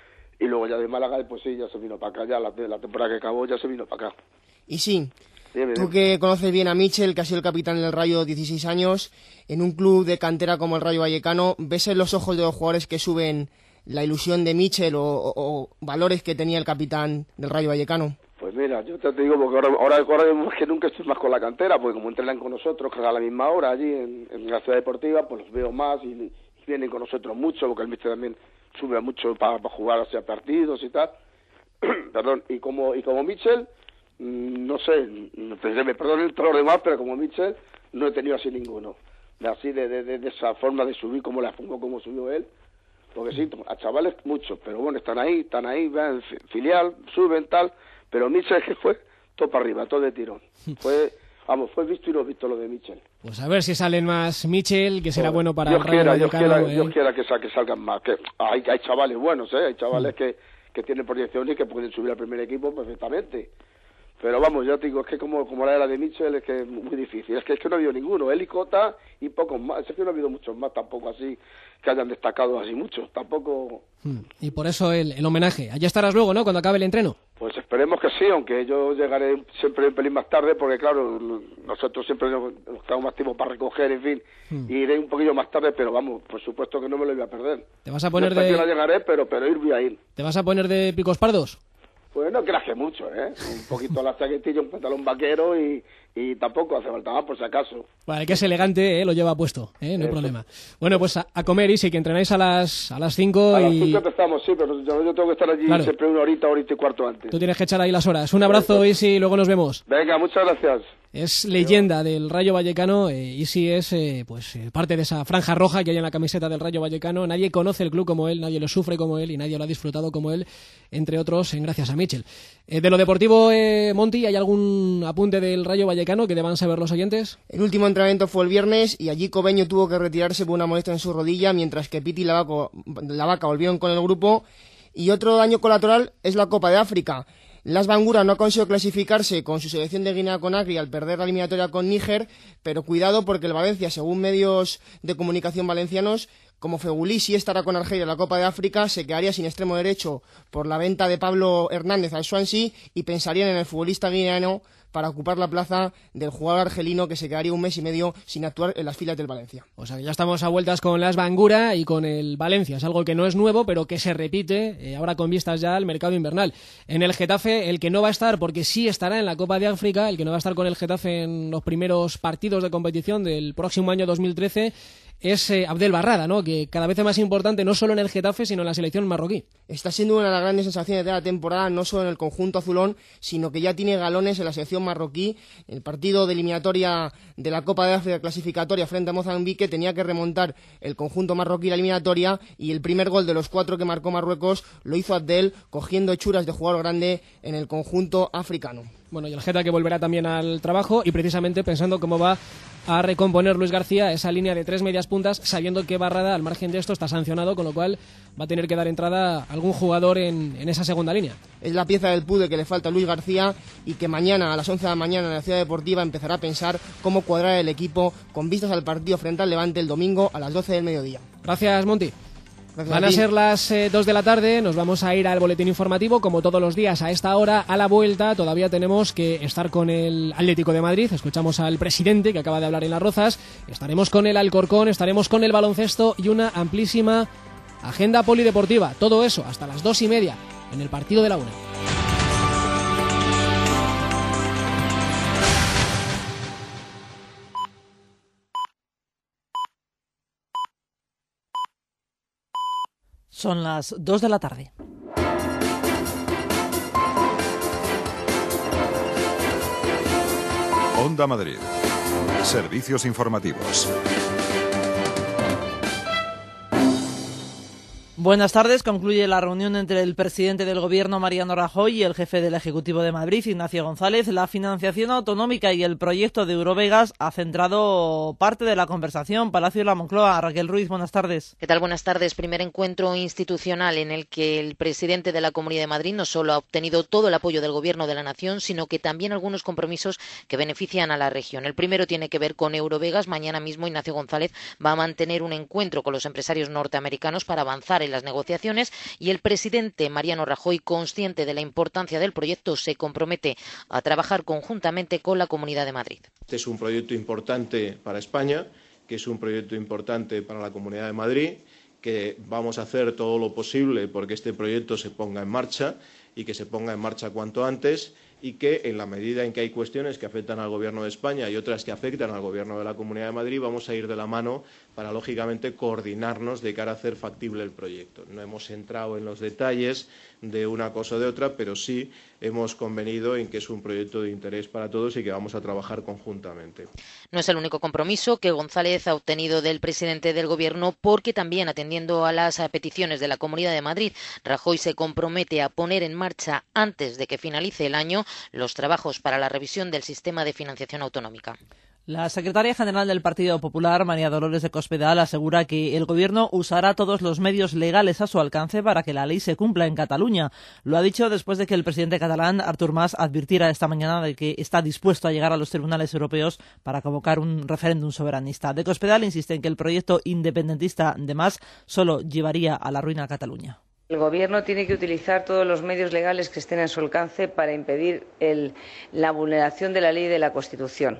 Y luego ya de Málaga, pues sí, ya se vino para acá, ya la, la temporada que acabó ya se vino para acá. Y sí, Dime, tú dime. que conoces bien a Mitchell, que ha sido el capitán del Rayo dieciséis años, en un club de cantera como el Rayo Vallecano, ¿ves en los ojos de los jugadores que suben la ilusión de Mitchell o, o, o valores que tenía el capitán del Rayo Vallecano? Pues mira, yo te digo, porque ahora, ahora, ahora más que nunca estoy más con la cantera, porque como entrenan con nosotros, que a la misma hora allí en, en la ciudad deportiva, pues los veo más y, y vienen con nosotros mucho, porque el Mitchell también sube mucho para, para jugar hacia partidos y tal. Perdón, y como y como Mitchell, mmm, no sé, me perdonen todos los demás, pero como Mitchell no he tenido así ninguno. Así de, de, de, de esa forma de subir, como la pongo, como subió él. Porque sí, a chavales muchos, pero bueno, están ahí, están ahí, ven, filial, suben, tal. Pero Mitchell que fue todo para arriba, todo de tirón. Fue... Vamos, fue visto y no visto lo de Mitchell. Pues a ver si salen más Mitchell, que será bueno para Dios el Rayo quiera, Dios Vallecano. quiera, ¿eh? Dios quiera que, sal, que salgan más. Que hay, hay chavales buenos, ¿eh? Hay chavales mm. que, que tienen proyección y que pueden subir al primer equipo perfectamente. Pero vamos, ya te digo, es que como, como la era de Mitchell es que es muy difícil. Es que, es que no ha habido ninguno. Él y Cota y pocos más. Es que no ha habido muchos más tampoco así que hayan destacado así muchos. Tampoco... Mm. Y por eso el, el homenaje. Allí estarás luego, ¿no? Cuando acabe el entreno. Pues esperemos que sí, aunque yo llegaré siempre un pelín más tarde, porque claro, nosotros siempre nos, nos quedamos más tiempo para recoger, en fin, hmm. y iré un poquillo más tarde, pero vamos, por supuesto que no me lo voy a perder. ¿Te vas a poner no de...? No llegaré, pero, pero ir voy a ir. ¿Te vas a poner de picos pardos? Pues no creas que mucho, ¿eh? Un poquito la chaquetilla, un pantalón vaquero y, y tampoco hace falta más, por si acaso. Vale, que es elegante, ¿eh? Lo lleva puesto, ¿eh? No hay problema. Bueno, pues a, a comer, Isi, que entrenáis a las a las cinco a y... A las cinco empezamos, sí, pero yo, yo tengo que estar allí claro. siempre una horita, horita y cuarto antes. Tú tienes que echar ahí las horas. Un abrazo, Isi, y luego nos vemos. Venga, muchas gracias. Es leyenda del Rayo Vallecano, eh, Isi es eh, pues eh, parte de esa franja roja que hay en la camiseta del Rayo Vallecano. Nadie conoce el club como él, nadie lo sufre como él y nadie lo ha disfrutado como él, entre otros, en gracias a Mitchell. Eh, de lo deportivo, eh, Monty, ¿hay algún apunte del Rayo Vallecano que deban saber los oyentes? El último entrenamiento fue el viernes y allí Cobeño tuvo que retirarse por una molestia en su rodilla, mientras que Piti y la Vaca volvieron con el grupo. Y otro daño colateral es la Copa de África. Las Bangura no ha conseguido clasificarse con su selección de Guinea-Conakry al perder la eliminatoria con Níger, pero cuidado porque el Valencia, según medios de comunicación valencianos, como Fegulí sí estará con Argelia en la Copa de África, se quedaría sin extremo derecho por la venta de Pablo Hernández al Swansea y pensarían en el futbolista guineano para ocupar la plaza del jugador argelino que se quedaría un mes y medio sin actuar en las filas del Valencia. O sea que ya estamos a vueltas con las Bangura y con el Valencia. Es algo que no es nuevo, pero que se repite eh, ahora con vistas ya al mercado invernal. En el Getafe, el que no va a estar, porque sí estará en la Copa de África, el que no va a estar con el Getafe en los primeros partidos de competición del próximo año dos mil trece, es eh, Abdel Barrada, ¿no? Que cada vez es más importante no solo en el Getafe, sino en la selección marroquí. Está siendo una de las grandes sensaciones de la temporada, no solo en el conjunto azulón, sino que ya tiene galones en la selección marroquí. El partido de eliminatoria de la Copa de África clasificatoria frente a Mozambique tenía que remontar el conjunto marroquí la eliminatoria y el primer gol de los cuatro que marcó Marruecos lo hizo Abdel, cogiendo hechuras de jugador grande en el conjunto africano. Bueno, y el Geta que volverá también al trabajo y precisamente pensando cómo va a recomponer Luis García esa línea de tres medias puntas, sabiendo que Barrada, al margen de esto, está sancionado, con lo cual va a tener que dar entrada a algún jugador en, en esa segunda línea. Es la pieza del puzzle que le falta a Luis García y que mañana a las once de la mañana en la Ciudad Deportiva empezará a pensar cómo cuadrar el equipo con vistas al partido frente al Levante el domingo a las doce del mediodía. Gracias, Monty. Gracias. Van a ser las eh, dos de la tarde, nos vamos a ir al boletín informativo, como todos los días a esta hora. A la vuelta todavía tenemos que estar con el Atlético de Madrid, escuchamos al presidente que acaba de hablar en Las Rozas, estaremos con el Alcorcón, estaremos con el baloncesto y una amplísima agenda polideportiva. Todo eso hasta las dos y media en el partido de la una. Son las dos de la tarde. Onda Madrid. Servicios informativos. Buenas tardes. Concluye la reunión entre el presidente del Gobierno, Mariano Rajoy, y el jefe del Ejecutivo de Madrid, Ignacio González. La financiación autonómica y el proyecto de Eurovegas ha centrado parte de la conversación. Palacio de la Moncloa. Raquel Ruiz, buenas tardes. ¿Qué tal? Buenas tardes. Primer encuentro institucional en el que el presidente de la Comunidad de Madrid no solo ha obtenido todo el apoyo del Gobierno de la Nación, sino que también algunos compromisos que benefician a la región. El primero tiene que ver con Eurovegas. Mañana mismo Ignacio González va a mantener un encuentro con los empresarios norteamericanos para avanzar en las negociaciones, y el presidente Mariano Rajoy, consciente de la importancia del proyecto, se compromete a trabajar conjuntamente con la Comunidad de Madrid. Este es un proyecto importante para España, que es un proyecto importante para la Comunidad de Madrid, que vamos a hacer todo lo posible porque este proyecto se ponga en marcha y que se ponga en marcha cuanto antes, y que en la medida en que hay cuestiones que afectan al Gobierno de España y otras que afectan al Gobierno de la Comunidad de Madrid, vamos a ir de la mano para, lógicamente, coordinarnos de cara a hacer factible el proyecto. No hemos entrado en los detalles de una cosa o de otra, pero sí hemos convenido en que es un proyecto de interés para todos y que vamos a trabajar conjuntamente. No es el único compromiso que González ha obtenido del presidente del Gobierno, porque también, atendiendo a las peticiones de la Comunidad de Madrid, Rajoy se compromete a poner en marcha, antes de que finalice el año, los trabajos para la revisión del sistema de financiación autonómica. La secretaria general del Partido Popular, María Dolores de Cospedal, asegura que el Gobierno usará todos los medios legales a su alcance para que la ley se cumpla en Cataluña. Lo ha dicho después de que el presidente catalán, Artur Mas, advirtiera esta mañana de que está dispuesto a llegar a los tribunales europeos para convocar un referéndum soberanista. De Cospedal insiste en que el proyecto independentista de Mas solo llevaría a la ruina a Cataluña. El Gobierno tiene que utilizar todos los medios legales que estén a su alcance para impedir el, la vulneración de la ley y de la Constitución.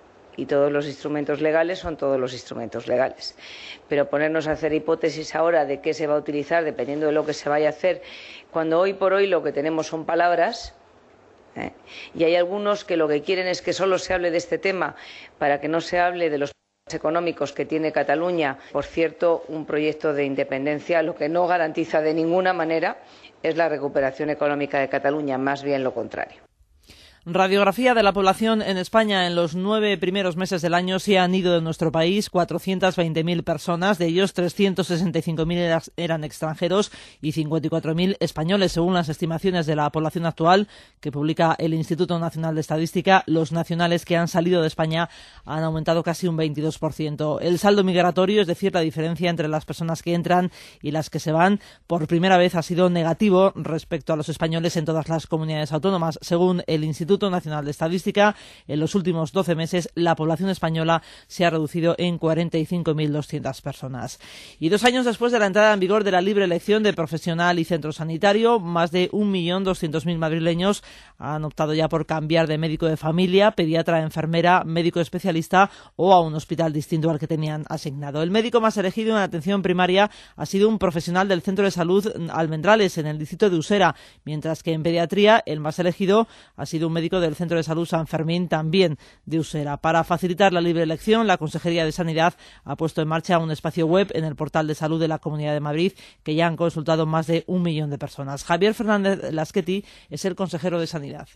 Y todos los instrumentos legales son todos los instrumentos legales. Pero ponernos a hacer hipótesis ahora de qué se va a utilizar, dependiendo de lo que se vaya a hacer, cuando hoy por hoy lo que tenemos son palabras, ¿eh? Y hay algunos que lo que quieren es que solo se hable de este tema para que no se hable de los económicos que tiene Cataluña. Por cierto, un proyecto de independencia lo que no garantiza de ninguna manera es la recuperación económica de Cataluña, más bien lo contrario. Radiografía de la población en España. En los nueve primeros meses del año se han ido de nuestro país cuatrocientas veinte mil personas, de ellos trescientos sesenta y cinco mil eran extranjeros y cincuenta y cuatro mil españoles, según las estimaciones de la población actual que publica el Instituto Nacional de Estadística. Los nacionales que han salido de España han aumentado casi un veintidós por ciento. El saldo migratorio, es decir, la diferencia entre las personas que entran y las que se van, por primera vez ha sido negativo respecto a los españoles en todas las comunidades autónomas. Según el Instituto Nacional de Estadística, en los últimos doce meses la población española se ha reducido en cuarenta y cinco mil doscientas personas. Y dos años después de la entrada en vigor de la libre elección de profesional y centro sanitario, más de un millón doscientos mil madrileños han optado ya por cambiar de médico de familia, pediatra, enfermera, médico especialista o a un hospital distinto al que tenían asignado. El médico más elegido en atención primaria ha sido un profesional del Centro de Salud Almendrales, en el distrito de Usera, mientras que en pediatría el más elegido ha sido un médico del Centro de Salud San Fermín, también de Usera. Para facilitar la libre elección, la Consejería de Sanidad ha puesto en marcha un espacio web en el portal de salud de la Comunidad de Madrid que ya han consultado más de un millón de personas. Javier Fernández Lasqueti es el consejero de Sanidad.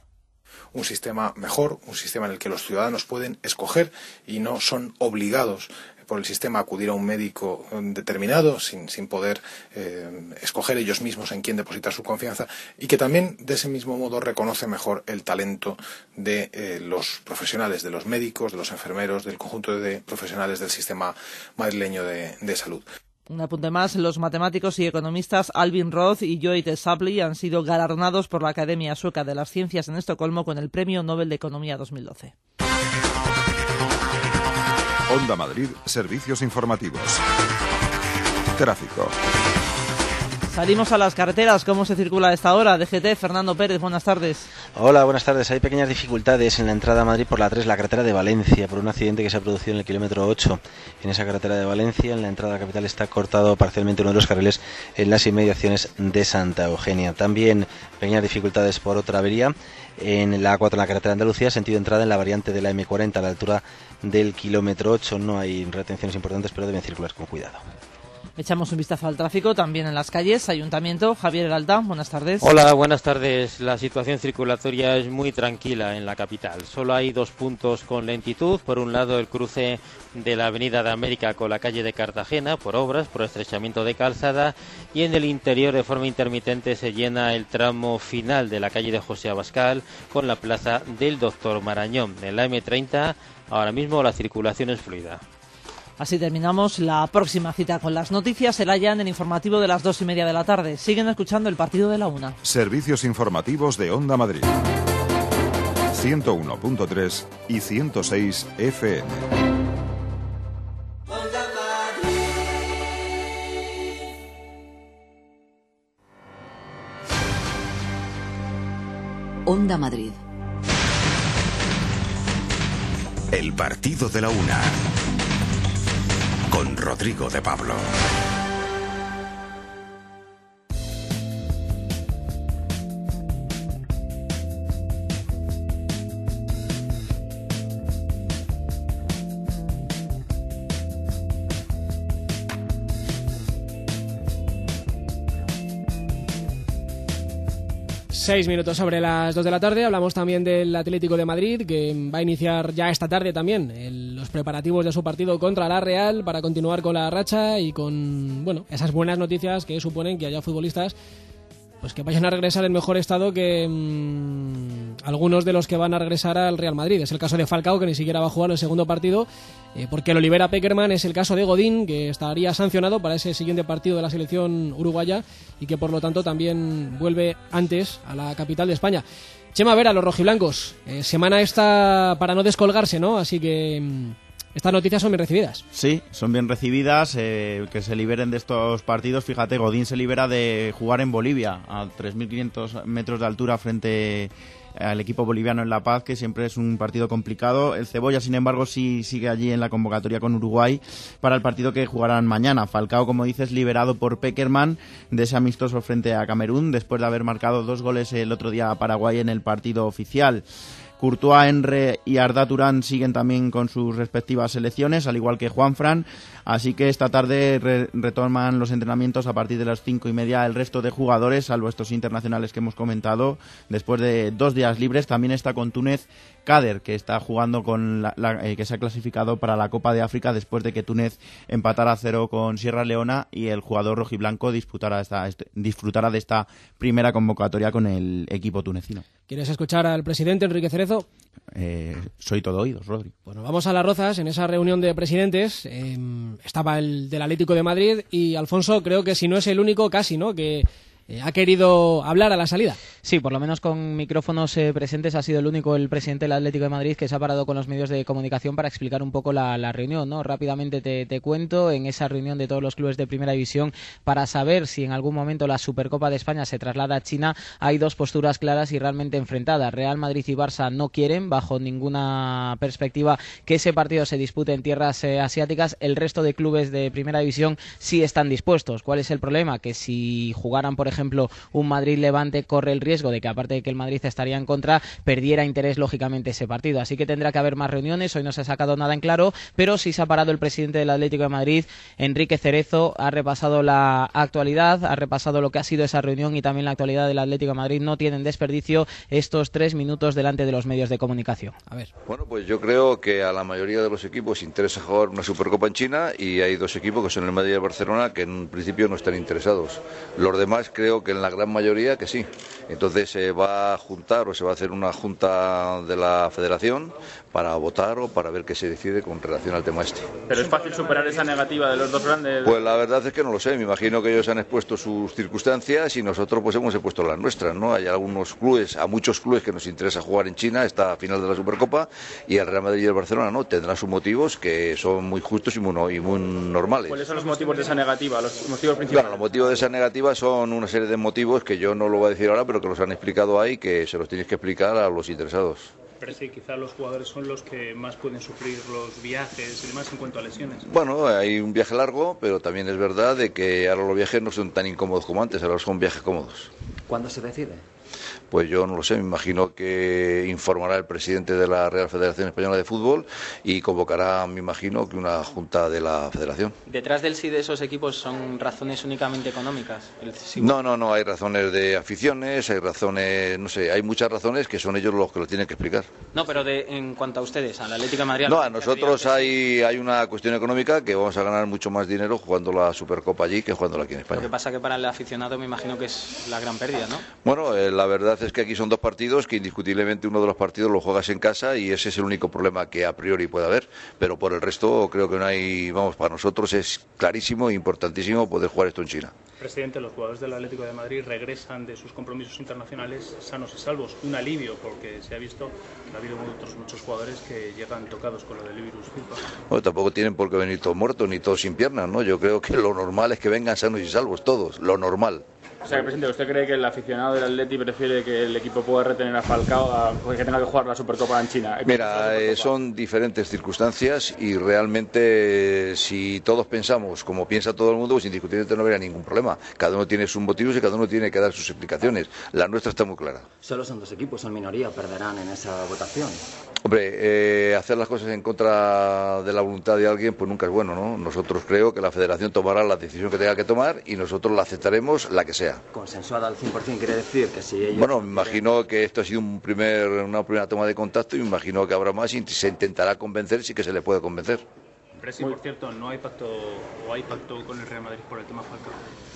un sistema mejor, un sistema en el que los ciudadanos pueden escoger y no son obligados por el sistema a acudir a un médico determinado sin, sin poder eh, escoger ellos mismos en quién depositar su confianza, y que también de ese mismo modo reconoce mejor el talento de eh, los profesionales, de los médicos, de los enfermeros, del conjunto de profesionales del sistema madrileño de, de salud. Un apunte más, los matemáticos y economistas Alvin Roth y Jytte Shapley han sido galardonados por la Academia Sueca de las Ciencias en Estocolmo con el Premio Nobel de Economía dos mil doce. Onda Madrid, servicios informativos. Tráfico. Salimos a las carreteras. ¿Cómo se circula a esta hora? D G T, Fernando Pérez, buenas tardes. Hola, buenas tardes. Hay pequeñas dificultades en la entrada a Madrid por la tres, la carretera de Valencia, por un accidente que se ha producido en el kilómetro ocho. En esa carretera de Valencia, en la entrada a la capital, está cortado parcialmente uno de los carriles en las inmediaciones de Santa Eugenia. También pequeñas dificultades por otra avería en la A cuatro, en la carretera de Andalucía, sentido entrada en la variante de la eme cuarenta a la altura del kilómetro ocho. No hay retenciones importantes, pero deben circular con cuidado. Echamos un vistazo al tráfico también en las calles. Ayuntamiento, Javier Heralda, buenas tardes. Hola, buenas tardes. La situación circulatoria es muy tranquila en la capital. Solo hay dos puntos con lentitud. Por un lado, el cruce de la Avenida de América con la calle de Cartagena, por obras, por estrechamiento de calzada. Y en el interior, de forma intermitente, se llena el tramo final de la calle de José Abascal con la plaza del Doctor Marañón. En la eme treinta, ahora mismo la circulación es fluida. Así terminamos. La próxima cita con las noticias será ya en el informativo de las dos y media de la tarde. Siguen escuchando el partido de la una. Servicios informativos de Onda Madrid. ciento uno punto tres y ciento seis efe eme. Onda Madrid. El partido de la una. Con Rodrigo de Pablo. Seis minutos sobre las dos de la tarde. Hablamos también del Atlético de Madrid, que va a iniciar ya esta tarde también el, los preparativos de su partido contra la Real para continuar con la racha y con, bueno, esas buenas noticias que suponen que haya futbolistas pues que vayan a regresar en mejor estado que mmm, algunos de los que van a regresar al Real Madrid. Es el caso de Falcao, que ni siquiera va a jugar el segundo partido eh, porque lo libera Pekerman. Es el caso de Godín, que estaría sancionado para ese siguiente partido de la selección uruguaya y que por lo tanto también vuelve antes a la capital de España. Chema Vera, los rojiblancos, eh, semana esta para no descolgarse, ¿no? Así que mmm, estas noticias son bien recibidas. Sí, son bien recibidas, eh, que se liberen de estos partidos. Fíjate, Godín se libera de jugar en Bolivia a tres mil quinientos metros de altura frente al equipo boliviano en La Paz, que siempre es un partido complicado. El Cebolla, sin embargo, sí sigue allí en la convocatoria con Uruguay para el partido que jugarán mañana. Falcao, como dices, liberado por Pekerman de ese amistoso frente a Camerún, después de haber marcado dos goles el otro día a Paraguay en el partido oficial. Courtois, Enre y Arda Turán siguen también con sus respectivas selecciones, al igual que Juanfran, así que esta tarde re retoman los entrenamientos a partir de las cinco y media el resto de jugadores, salvo estos internacionales que hemos comentado, después de dos días libres. También está con Túnez Kader, que está jugando con la, la, eh, que se ha clasificado para la Copa de África después de que Túnez empatara a cero con Sierra Leona y el jugador rojiblanco disfrutara, esta, este, disfrutara de esta primera convocatoria con el equipo tunecino. ¿Quieres escuchar al presidente Enrique Cerezo? Eh, soy todo oídos, Rodri. Bueno, vamos a Las Rozas. En esa reunión de presidentes eh, estaba el del Atlético de Madrid y Alfonso, creo que si no es el único, casi, ¿no?, que Eh, ha querido hablar a la salida. Sí, por lo menos con micrófonos eh, presentes ha sido el único el presidente del Atlético de Madrid que se ha parado con los medios de comunicación para explicar un poco la, la reunión, ¿no? Rápidamente te, te cuento, en esa reunión de todos los clubes de Primera División para saber si en algún momento la Supercopa de España se traslada a China, hay dos posturas claras y realmente enfrentadas. Real Madrid y Barça no quieren, bajo ninguna perspectiva, que ese partido se dispute en tierras eh, asiáticas. El resto de clubes de Primera División sí están dispuestos. ¿Cuál es el problema? Que si jugaran, por ejemplo, ejemplo, un Madrid-Levante, corre el riesgo de que, aparte de que el Madrid estaría en contra, perdiera interés lógicamente ese partido. Así que tendrá que haber más reuniones. Hoy no se ha sacado nada en claro, pero sí se ha parado el presidente del Atlético de Madrid, Enrique Cerezo, ha repasado la actualidad, ha repasado lo que ha sido esa reunión y también la actualidad del Atlético de Madrid. No tienen desperdicio estos tres minutos delante de los medios de comunicación. A ver. Bueno, pues yo creo que a la mayoría de los equipos interesa jugar una Supercopa en China y hay dos equipos que son el Madrid y el Barcelona que en un principio no están interesados. Los demás creo que en la gran mayoría que sí. Entonces se va a juntar o se va a hacer una junta de la Federación para votar o para ver qué se decide con relación al tema este. ¿Pero es fácil superar esa negativa de los dos grandes? Pues la verdad es que no lo sé. Me imagino que ellos han expuesto sus circunstancias y nosotros pues hemos expuesto las nuestras, ¿no? Hay algunos clubes, a muchos clubes que nos interesa jugar en China esta final de la Supercopa y el Real Madrid y el Barcelona no, tendrán sus motivos que son muy justos y muy, y muy normales. ¿Cuáles son los motivos de esa negativa, los motivos principales? Bueno, los motivos de esa negativa son una serie de motivos que yo no lo voy a decir ahora, pero que los han explicado ahí, que se los tienes que explicar a los interesados. Pero sí, quizá los jugadores son los que más pueden sufrir los viajes y demás en cuanto a lesiones. Bueno, hay un viaje largo, pero también es verdad de que ahora los viajes no son tan incómodos como antes, ahora son viajes cómodos. ¿Cuándo se decide? Pues yo no lo sé, me imagino que informará el presidente de la Real Federación Española de Fútbol y convocará, me imagino, que una junta de la Federación. ¿Detrás del sí de esos equipos son razones únicamente económicas? El sí... No, no, no, hay razones de aficiones, hay razones, no sé, hay muchas razones que son ellos los que lo tienen que explicar. No, pero de, en cuanto a ustedes, al Atlético de Madrid... No, a nosotros hay, hay una cuestión económica que vamos a ganar mucho más dinero jugando la Supercopa allí que jugándola aquí en España. Lo que pasa que para el aficionado me imagino que es la gran pérdida, ¿no? Bueno, eh, la verdad es que aquí son dos partidos que indiscutiblemente uno de los partidos lo juegas en casa y ese es el único problema que a priori puede haber, pero por el resto creo que no hay, vamos, para nosotros es clarísimo e importantísimo poder jugar esto en China. Presidente, los jugadores del Atlético de Madrid regresan de sus compromisos internacionales sanos y salvos, un alivio porque se ha visto que ha habido otros muchos jugadores que llegan tocados con lo del virus FIFA. Bueno, tampoco tienen por qué venir todos muertos ni todos sin piernas, ¿no? Yo creo que lo normal es que vengan sanos y salvos todos, lo normal. O sea, presidente, ¿usted cree que el aficionado del Atleti prefiere que el equipo pueda retener a Falcao a que tenga que jugar la Supercopa en China? Mira, eh, son diferentes circunstancias y realmente si todos pensamos como piensa todo el mundo, pues indiscutiblemente no habría ningún problema. Cada uno tiene sus motivos y cada uno tiene que dar sus explicaciones. La nuestra está muy clara. Solo son dos equipos, son minoría, perderán en esa votación. Hombre, eh, hacer las cosas en contra de la voluntad de alguien pues nunca es bueno, ¿no? Nosotros creo que la Federación tomará la decisión que tenga que tomar y nosotros la aceptaremos, la que sea. ¿Consensuada al cien por cien quiere decir que si ellos... Bueno, me imagino que esto ha sido un primer, una primera toma de contacto y me imagino que habrá más y se intentará convencer si que se le puede convencer. Presi, por cierto, ¿no hay pacto o hay pacto con el Real Madrid por el tema Falcao?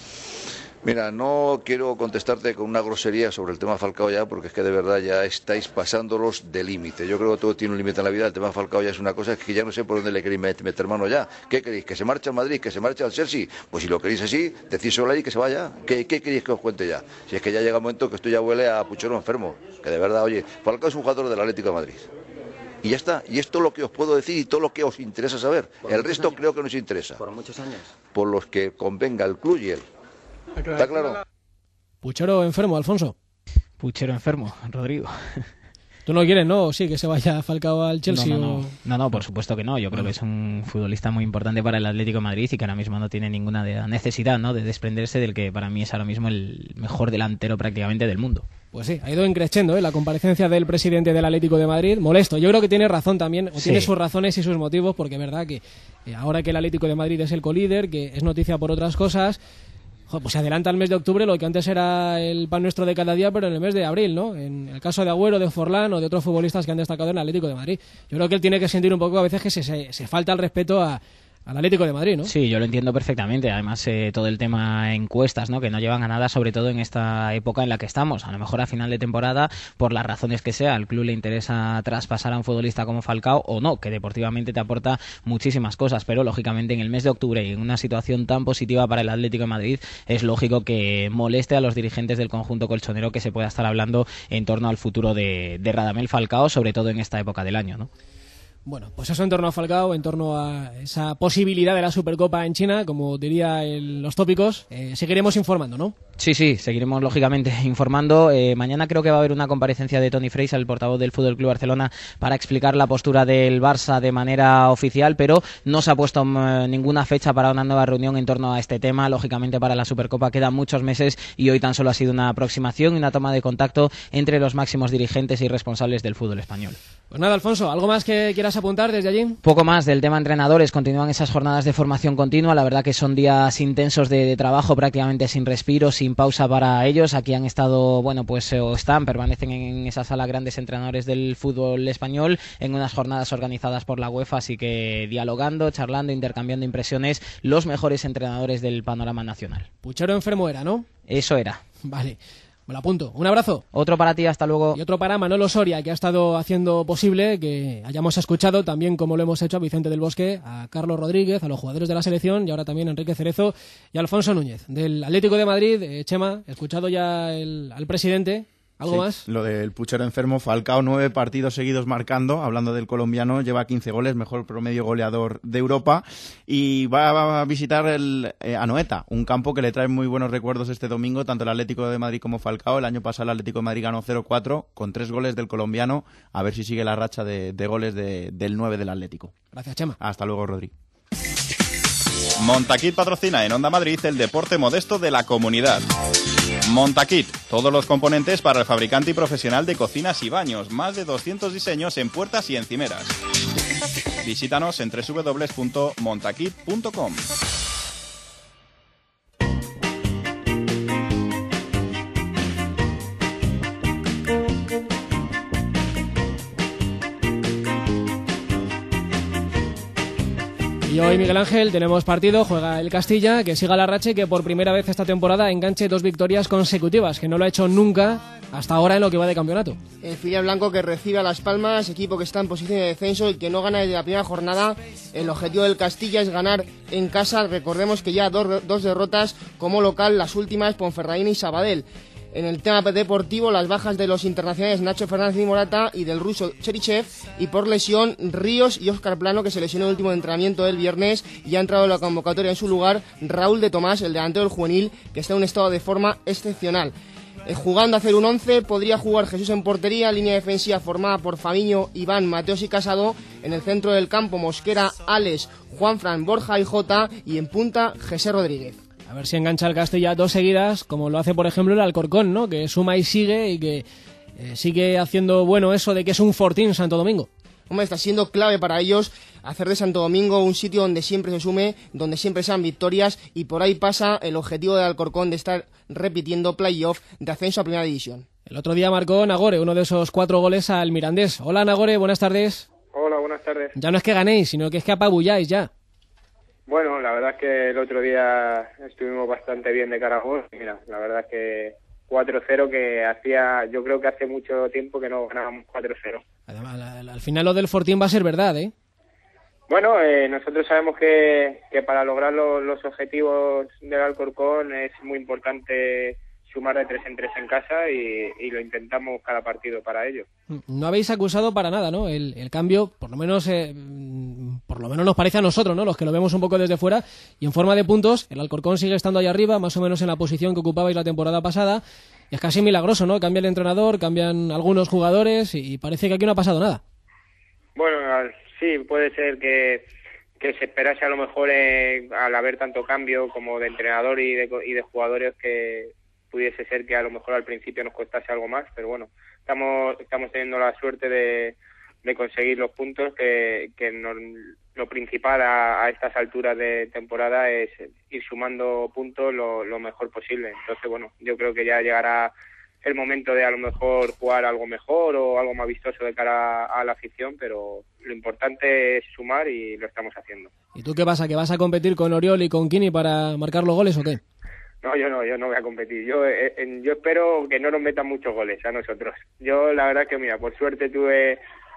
Mira, no quiero contestarte con una grosería sobre el tema Falcao ya, porque es que de verdad ya estáis pasándolos de límite. Yo creo que todo tiene un límite en la vida. El tema Falcao ya es una cosa que ya no sé por dónde le queréis meter mano ya. ¿Qué queréis? ¿Que se marche al Madrid? ¿Que se marche al Chelsea? Pues si lo queréis así, decíselo ahí que se vaya. ¿Qué, qué queréis que os cuente ya? Si es que ya llega un momento que esto ya huele a puchero enfermo. Que de verdad, oye, Falcao es un jugador del Atlético de Madrid. Y ya está. Y esto es lo que os puedo decir y todo lo que os interesa saber. El resto años. Creo que no os interesa. ¿Por muchos años? Por los que convenga el club y él. ¿Está claro? Puchero enfermo, Alfonso. Puchero enfermo, Rodrigo. ¿Tú no quieres, no? Sí, que se vaya Falcao al Chelsea. No, no, no, o... no, no, por supuesto que no. Yo creo que es un futbolista muy importante para el Atlético de Madrid y que ahora mismo no tiene ninguna necesidad, ¿no?, de desprenderse del que para mí es ahora mismo el mejor delantero prácticamente del mundo. Pues sí, ha ido increciendo, ¿eh?, la comparecencia del presidente del Atlético de Madrid. Molesto. Yo creo que tiene razón también, o sí. Tiene sus razones y sus motivos, porque es verdad que eh, ahora que el Atlético de Madrid es el colíder, que es noticia por otras cosas... Pues se adelanta el mes de octubre lo que antes era el pan nuestro de cada día, pero en el mes de abril, ¿no? En el caso de Agüero, de Forlán o de otros futbolistas que han destacado en el Atlético de Madrid. Yo creo que él tiene que sentir un poco a veces que se, se, se falta el respeto a... al Atlético de Madrid, ¿no? Sí, yo lo entiendo perfectamente. Además, eh, todo el tema encuestas, ¿no?, que no llevan a nada, sobre todo en esta época en la que estamos. A lo mejor a final de temporada, por las razones que sea, al club le interesa traspasar a un futbolista como Falcao o no, que deportivamente te aporta muchísimas cosas, pero lógicamente en el mes de octubre y en una situación tan positiva para el Atlético de Madrid, es lógico que moleste a los dirigentes del conjunto colchonero que se pueda estar hablando en torno al futuro de, de Radamel Falcao, sobre todo en esta época del año, ¿no? Bueno, pues eso en torno a Falcao, en torno a esa posibilidad de la Supercopa en China, como diría el, los tópicos, eh, seguiremos informando, ¿no? Sí, sí, seguiremos lógicamente informando. Eh, mañana creo que va a haber una comparecencia de Toni Freixas, el portavoz del Fútbol Club Barcelona, para explicar la postura del Barça de manera oficial, pero no se ha puesto eh, ninguna fecha para una nueva reunión en torno a este tema. Lógicamente para la Supercopa quedan muchos meses y hoy tan solo ha sido una aproximación y una toma de contacto entre los máximos dirigentes y responsables del fútbol español. Pues nada, Alfonso, ¿algo más que quieras apuntar desde allí? Poco más del tema entrenadores. Continúan esas jornadas de formación continua. La verdad que son días intensos de, de trabajo, prácticamente sin respiro, sin pausa para ellos. Aquí han estado, bueno, pues o están, permanecen en esa sala grandes entrenadores del fútbol español en unas jornadas organizadas por la UEFA, así que dialogando, charlando, intercambiando impresiones los mejores entrenadores del panorama nacional. Puchero enfermo era, ¿no? Eso era. Vale. Me lo apunto. Un abrazo. Otro para ti, hasta luego. Y otro para Manolo Soria, que ha estado haciendo posible que hayamos escuchado, también como lo hemos hecho, a Vicente del Bosque, a Carlos Rodríguez, a los jugadores de la selección y ahora también a Enrique Cerezo y a Alfonso Núñez, del Atlético de Madrid. Eh, Chema, he escuchado ya el, al presidente. ¿Algo sí, más? Lo del puchero enfermo. Falcao, nueve partidos seguidos marcando, hablando del colombiano, lleva quince goles, mejor promedio goleador de Europa, y va a visitar el eh, Anoeta, un campo que le trae muy buenos recuerdos este domingo, tanto el Atlético de Madrid como Falcao. El año pasado el Atlético de Madrid ganó cero cuatro con tres goles del colombiano, a ver si sigue la racha de, de goles de, del nueve del Atlético. Gracias, Chema. Hasta luego, Rodri. Montaquit patrocina en Onda Madrid el deporte modesto de la comunidad. Montaquit, todos los componentes para el fabricante y profesional de cocinas y baños, más de doscientos diseños en puertas y encimeras. Visítanos en doble u doble u doble u punto montaquit punto com. Y hoy, Miguel Ángel, tenemos partido, juega el Castilla, que siga la racha y que por primera vez esta temporada enganche dos victorias consecutivas, que no lo ha hecho nunca hasta ahora en lo que va de campeonato. El filial blanco que recibe a Las Palmas, equipo que está en posición de descenso y que no gana desde la primera jornada. El objetivo del Castilla es ganar en casa. Recordemos que ya dos, dos derrotas como local, las últimas Ponferradina y Sabadell. En el tema deportivo, las bajas de los internacionales Nacho Fernández y Morata y del ruso Cherichev, y por lesión Ríos y Óscar Plano, que se lesionó en el último entrenamiento del viernes y ha entrado en la convocatoria en su lugar Raúl de Tomás, el delantero del juvenil, que está en un estado de forma excepcional. Eh, jugando a hacer un once, podría jugar Jesús en portería, línea defensiva formada por Famiño, Iván, Mateos y Casado, en el centro del campo Mosquera, Alex, Juanfran, Borja y Jota, y en punta José Rodríguez. A ver si engancha el Castilla dos seguidas, como lo hace por ejemplo el Alcorcón, ¿no? Que suma y sigue y que eh, sigue haciendo bueno eso de que es un fortín Santo Domingo. Hombre, está siendo clave para ellos hacer de Santo Domingo un sitio donde siempre se sume, donde siempre sean victorias, y por ahí pasa el objetivo del Alcorcón de estar repitiendo playoff de ascenso a Primera División. El otro día marcó Nagore uno de esos cuatro goles al Mirandés. Hola Nagore, buenas tardes. Hola, buenas tardes. Ya no es que ganéis, sino que es que apabulláis ya. Bueno, la verdad es que el otro día estuvimos bastante bien de cara a gol. Mira, la verdad es que cuatro cero, que hacía, yo creo que hace mucho tiempo que no ganábamos cuatro cero. Además, al, al final lo del Fortín va a ser verdad, ¿eh? Bueno, eh, nosotros sabemos que, que para lograr lo, los objetivos del Alcorcón es muy importante sumar de tres en tres en casa y, y lo intentamos cada partido para ello. No habéis acusado para nada, ¿no? El, el cambio, por lo menos eh, por lo menos nos parece a nosotros, ¿no? Los que lo vemos un poco desde fuera, y en forma de puntos, el Alcorcón sigue estando ahí arriba, más o menos en la posición que ocupabais la temporada pasada, y es casi milagroso, ¿no? Cambia el entrenador, cambian algunos jugadores y parece que aquí no ha pasado nada. Bueno, sí, puede ser que, que se esperase a lo mejor eh, al haber tanto cambio como de entrenador y de, y de jugadores, que pudiese ser que a lo mejor al principio nos costase algo más, pero bueno, estamos estamos teniendo la suerte de, de conseguir los puntos, que, que nos, lo principal a, a estas alturas de temporada es ir sumando puntos lo, lo mejor posible. Entonces, bueno, yo creo que ya llegará el momento de a lo mejor jugar algo mejor o algo más vistoso de cara a, a la afición, pero lo importante es sumar y lo estamos haciendo. ¿Y tú qué pasa? ¿Que vas a competir con Oriol y con Kini para marcar los goles o qué? No, yo no, yo no voy a competir. Yo eh, yo espero que no nos metan muchos goles a nosotros. Yo la verdad que, mira, por suerte tuve,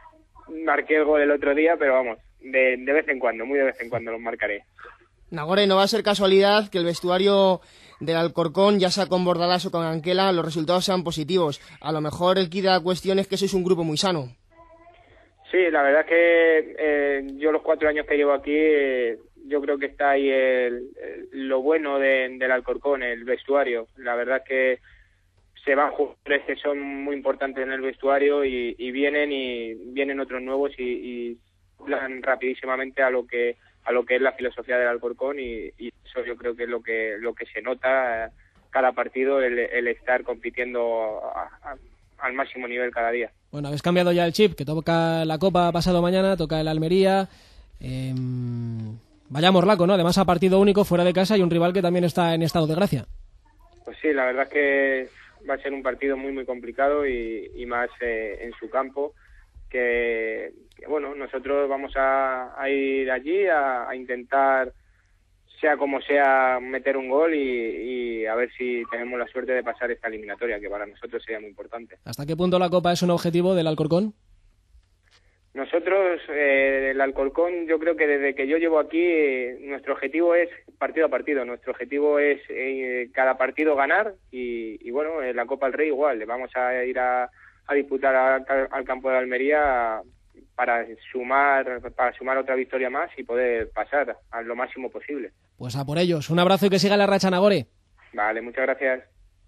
marqué el gol el otro día, pero vamos, de, de vez en cuando, muy de vez en cuando los marcaré. Nagore, no va a ser casualidad que el vestuario del Alcorcón, ya sea con Bordalás o con Anquela, los resultados sean positivos. A lo mejor el quid de la cuestión es que sois un grupo muy sano. Sí, la verdad es que eh, yo los cuatro años que llevo aquí, eh, yo creo que está ahí el, el, lo bueno de, del Alcorcón, el vestuario. La verdad es que se van jugadores que son muy importantes en el vestuario y, y vienen y vienen otros nuevos y, y hablan rapidísimamente a lo que a lo que es la filosofía del Alcorcón y, y eso yo creo que es lo que lo que se nota cada partido, el, el estar compitiendo a, a, al máximo nivel cada día. Bueno, habéis cambiado ya el chip, que toca la Copa pasado mañana, toca el Almería. Eh, vaya morlaco, ¿no? Además a partido único fuera de casa y un rival que también está en estado de gracia. Pues sí, la verdad es que va a ser un partido muy muy complicado y, y más eh, en su campo. Que, que bueno, nosotros vamos a, a ir allí a, a intentar, sea como sea, meter un gol y, y a ver si tenemos la suerte de pasar esta eliminatoria, que para nosotros sería muy importante. ¿Hasta qué punto la Copa es un objetivo del Alcorcón? Nosotros, eh, el Alcorcón, yo creo que desde que yo llevo aquí, eh, nuestro objetivo es partido a partido. Nuestro objetivo es eh, cada partido ganar y, y bueno, en la Copa del Rey igual. Vamos a ir a, a disputar al, al campo de Almería para sumar, para sumar otra victoria más y poder pasar a lo máximo posible. Pues a por ellos. Un abrazo y que siga la racha, Nagore. Vale, muchas gracias.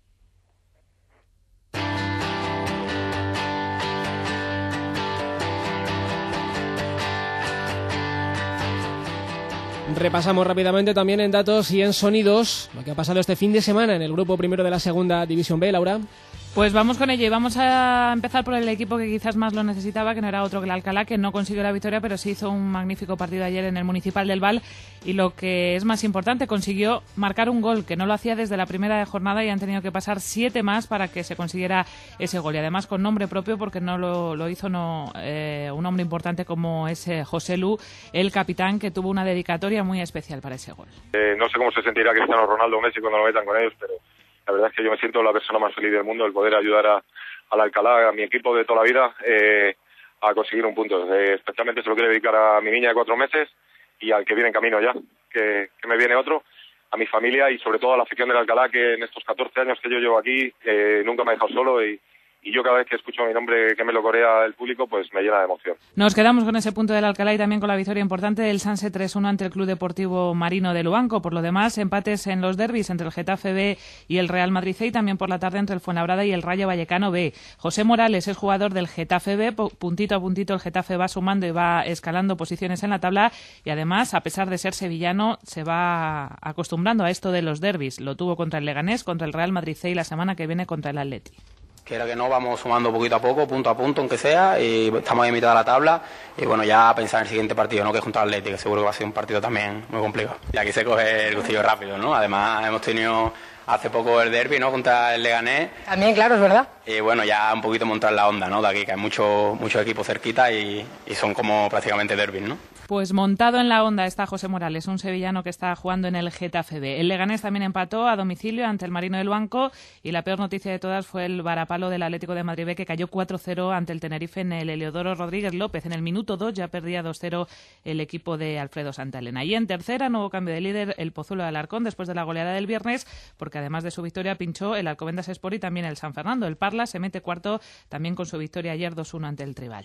Repasamos rápidamente también en datos y en sonidos lo que ha pasado este fin de semana en el grupo primero de la segunda División B, Laura. Pues vamos con ello y vamos a empezar por el equipo que quizás más lo necesitaba, que no era otro que el Alcalá, que no consiguió la victoria, pero sí hizo un magnífico partido ayer en el Municipal del Val y lo que es más importante, consiguió marcar un gol, que no lo hacía desde la primera jornada y han tenido que pasar siete más para que se consiguiera ese gol y además con nombre propio porque no lo, lo hizo no eh, un hombre importante como es eh, José Lu, el capitán, que tuvo una dedicatoria muy especial para ese gol. Eh, no sé cómo se sentirá Cristiano Ronaldo o Messi cuando lo metan con ellos, pero la verdad es que yo me siento la persona más feliz del mundo, el poder ayudar a, al Alcalá, a mi equipo de toda la vida, eh, a conseguir un punto. Eh, especialmente se lo quiero dedicar a mi niña de cuatro meses y al que viene en camino ya, que, que me viene otro, a mi familia y sobre todo a la afición del Alcalá, que en estos catorce años que yo llevo aquí eh, nunca me ha dejado solo y, y yo cada vez que escucho mi nombre que me lo corea el público, pues me llena de emoción. Nos quedamos con ese punto del Alcalá y también con la victoria importante del Sanse tres uno ante el Club Deportivo Marino de Luanco. Por lo demás, empates en los derbis entre el Getafe B y el Real Madrid C y también por la tarde entre el Fuenlabrada y el Rayo Vallecano B. José Morales es jugador del Getafe B, puntito a puntito el Getafe va sumando y va escalando posiciones en la tabla y además, a pesar de ser sevillano, se va acostumbrando a esto de los derbis. Lo tuvo contra el Leganés, contra el Real Madrid C y la semana que viene contra el Atleti. Quiera que no, vamos sumando poquito a poco, punto a punto, aunque sea, y estamos en mitad de la tabla, y bueno, ya a pensar en el siguiente partido, ¿no? Que es contra el Atlético, que seguro que va a ser un partido también muy complicado. Y aquí se coge el gustillo rápido, ¿no? Además, hemos tenido hace poco el derbi, ¿no? Contra el Leganés. También, claro, es verdad. Y bueno, ya un poquito montar la onda, ¿no? De aquí, que hay muchos muchos equipos cerquita y, y son como prácticamente derbis, ¿no? Pues montado en la onda está José Morales, un sevillano que está jugando en el Getafe B. El Leganés también empató a domicilio ante el Marino del Luanco y la peor noticia de todas fue el varapalo del Atlético de Madrid B, que cayó cuatro cero ante el Tenerife en el Heliodoro Rodríguez López. En el minuto dos ya perdía dos cero el equipo de Alfredo Santaelena. Y en tercera, nuevo cambio de líder, el Pozuelo de Alarcón después de la goleada del viernes, porque además de su victoria pinchó el Alcobendas Sport y también el San Fernando. El Parla se mete cuarto también con su victoria ayer dos uno ante el Tribal.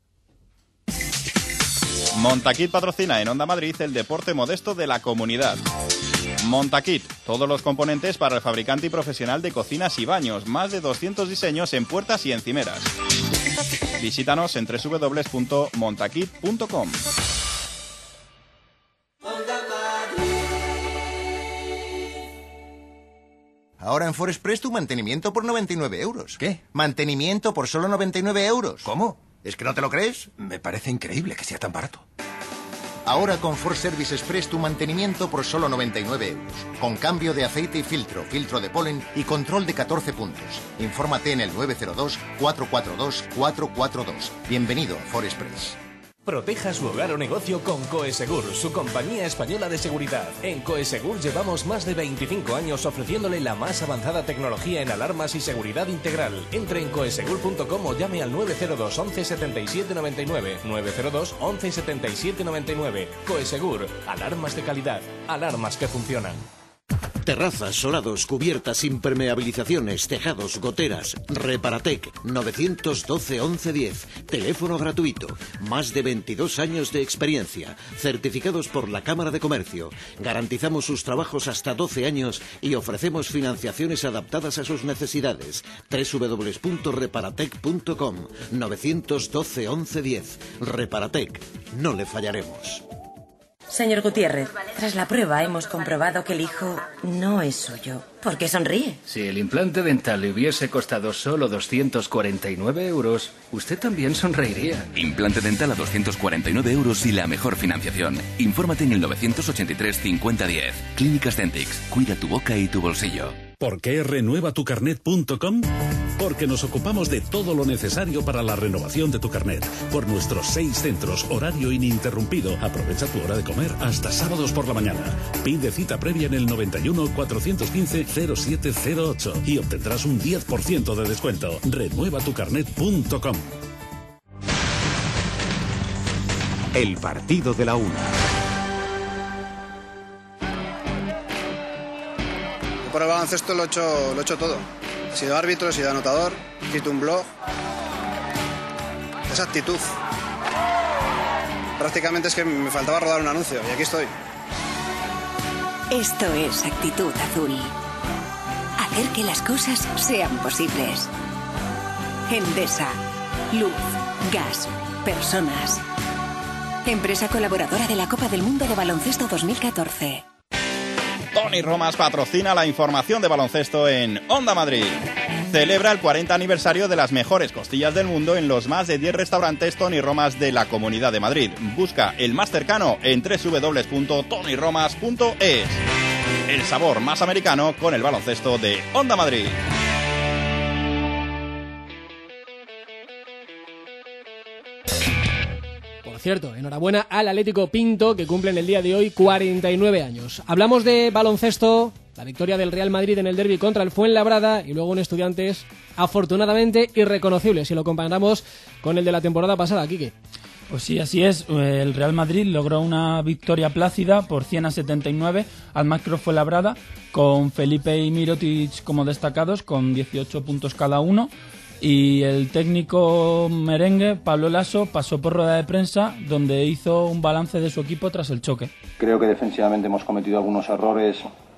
Montaquit patrocina en Onda Madrid el deporte modesto de la comunidad. Montaquit, todos los componentes para el fabricante y profesional de cocinas y baños, más de doscientos diseños en puertas y encimeras. Visítanos en doble u doble u doble u punto montaquit punto com. Ahora en Forexpress tu mantenimiento por noventa y nueve euros. ¿Qué? Mantenimiento por solo noventa y nueve euros. ¿Cómo? ¿Es que no te lo crees? Me parece increíble que sea tan barato. Ahora con Ford Service Express tu mantenimiento por solo noventa y nueve euros. Con cambio de aceite y filtro, filtro de polen y control de catorce puntos. Infórmate en el nueve cero dos, cuatro cuatro dos, cuatro cuatro dos. Bienvenido a Ford Express. Proteja su hogar o negocio con Coesegur, su compañía española de seguridad. En Coesegur llevamos más de veinticinco años ofreciéndole la más avanzada tecnología en alarmas y seguridad integral. Entre en coesegur punto com o llame al nueve cero dos, once, setenta y siete noventa y nueve. nueve cero dos, once, setenta y siete noventa y nueve. Coesegur, alarmas de calidad, alarmas que funcionan. Terrazas, solados, cubiertas, impermeabilizaciones, tejados, goteras. Reparatec, novecientos doce once diez. Teléfono gratuito. Más de veintidós años de experiencia. Certificados por la Cámara de Comercio. Garantizamos sus trabajos hasta doce años y ofrecemos financiaciones adaptadas a sus necesidades. doble u doble u doble u punto reparatec punto com. novecientos doce once diez. Reparatec. No le fallaremos. Señor Gutiérrez, tras la prueba hemos comprobado que el hijo no es suyo. ¿Por qué sonríe? Si el implante dental le hubiese costado solo doscientos cuarenta y nueve euros, usted también sonreiría. Implante dental a doscientos cuarenta y nueve euros y la mejor financiación. Infórmate en el novecientos ochenta y tres cincuenta diez. Clínicas Dentix. Cuida tu boca y tu bolsillo. ¿Por qué renueva tu carnet punto com? Porque nos ocupamos de todo lo necesario para la renovación de tu carnet. Por nuestros seis centros, horario ininterrumpido. Aprovecha tu hora de comer hasta sábados por la mañana. Pide cita previa en el noventa y uno cuatrocientos quince cero siete cero ocho y obtendrás un diez por ciento de descuento. renueva tu carnet punto com. El partido de la una. Por el baloncesto lo he hecho, lo he hecho todo. He sido árbitro, he sido anotador, he escrito un blog. Esa actitud. Prácticamente es que me faltaba rodar un anuncio y aquí estoy. Esto es Actitud Azul. Hacer que las cosas sean posibles. Endesa. Luz. Gas. Personas. Empresa colaboradora de la Copa del Mundo de Baloncesto dos mil catorce. Tony Romas patrocina la información de baloncesto en Onda Madrid. Celebra el cuarenta aniversario de las mejores costillas del mundo en los más de diez restaurantes Tony Romas de la Comunidad de Madrid. Busca el más cercano en doble u doble u doble u punto tony romas punto es. El sabor más americano con el baloncesto de Onda Madrid. Cierto, enhorabuena al Atlético Pinto, que cumple en el día de hoy cuarenta y nueve años. Hablamos de baloncesto, la victoria del Real Madrid en el derbi contra el Fuenlabrada y luego un Estudiantes afortunadamente irreconocible, si lo comparamos con el de la temporada pasada, Quique. Pues sí, así es. El Real Madrid logró una victoria plácida por cien a setenta y nueve al Macro Fuenlabrada, con Felipe y Mirotic como destacados, con dieciocho puntos cada uno. Y el técnico merengue, Pablo Lasso, pasó por rueda de prensa donde hizo un balance de su equipo tras el choque. Creo que defensivamente hemos cometido algunos errores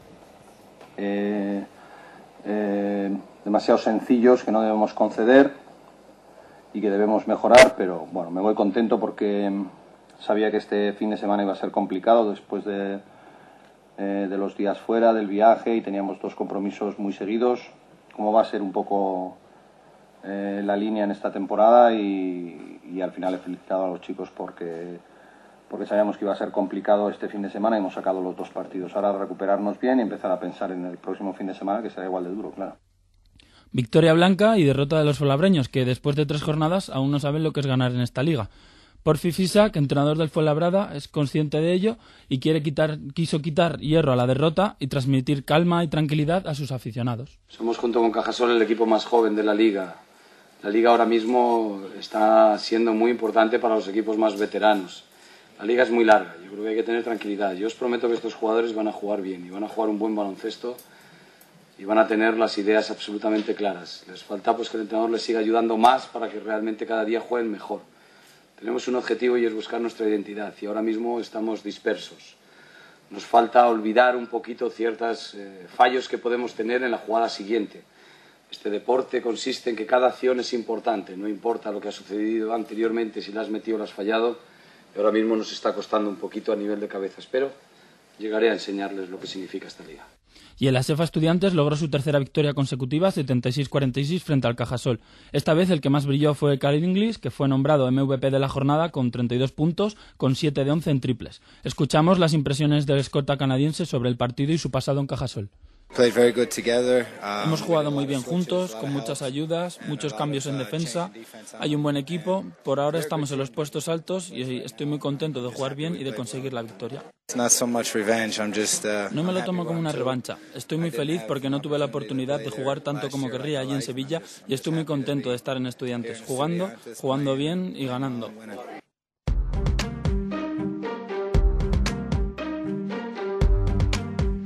eh, eh, demasiado sencillos que no debemos conceder y que debemos mejorar, pero bueno, me voy contento porque sabía que este fin de semana iba a ser complicado después de, eh, de los días fuera, del viaje, y teníamos dos compromisos muy seguidos. Como va a ser un poco Eh, la línea en esta temporada y, y al final he felicitado a los chicos porque, porque sabíamos que iba a ser complicado este fin de semana y hemos sacado los dos partidos. Ahora recuperarnos bien y empezar a pensar en el próximo fin de semana, que será igual de duro, claro. Victoria blanca y derrota de los fuenlabreños, que después de tres jornadas aún no saben lo que es ganar en esta liga. Porfi Fisac, entrenador del Fuenlabrada, es consciente de ello y quiere quitar, quiso quitar hierro a la derrota y transmitir calma y tranquilidad a sus aficionados. Somos, junto con Cajasol, el equipo más joven de la liga. La liga ahora mismo está siendo muy importante para los equipos más veteranos. La liga es muy larga, yo creo que hay que tener tranquilidad. Yo os prometo que estos jugadores van a jugar bien y van a jugar un buen baloncesto y van a tener las ideas absolutamente claras. Les falta pues que el entrenador les siga ayudando más para que realmente cada día jueguen mejor. Tenemos un objetivo y es buscar nuestra identidad y ahora mismo estamos dispersos. Nos falta olvidar un poquito ciertos eh, fallos que podemos tener en la jugada siguiente. Este deporte consiste en que cada acción es importante, no importa lo que ha sucedido anteriormente, si la has metido o la has fallado, y ahora mismo nos está costando un poquito a nivel de cabeza. Espero llegaré a enseñarles lo que significa esta liga. Y el Asefa Estudiantes logró su tercera victoria consecutiva, setenta y seis cuarenta y seis, frente al Cajasol. Esta vez el que más brilló fue Khalid English, que fue nombrado M V P de la jornada con treinta y dos puntos, con siete de once en triples. Escuchamos las impresiones del escolta canadiense sobre el partido y su pasado en Cajasol. Hemos jugado muy bien juntos, con muchas ayudas, muchos cambios en defensa. Hay un buen equipo, por ahora estamos en los puestos altos y estoy muy contento de jugar bien y de conseguir la victoria. No me lo tomo como una revancha. Estoy muy feliz porque no tuve la oportunidad de jugar tanto como querría allí en Sevilla y estoy muy contento de estar en Estudiantes, jugando, jugando bien y ganando.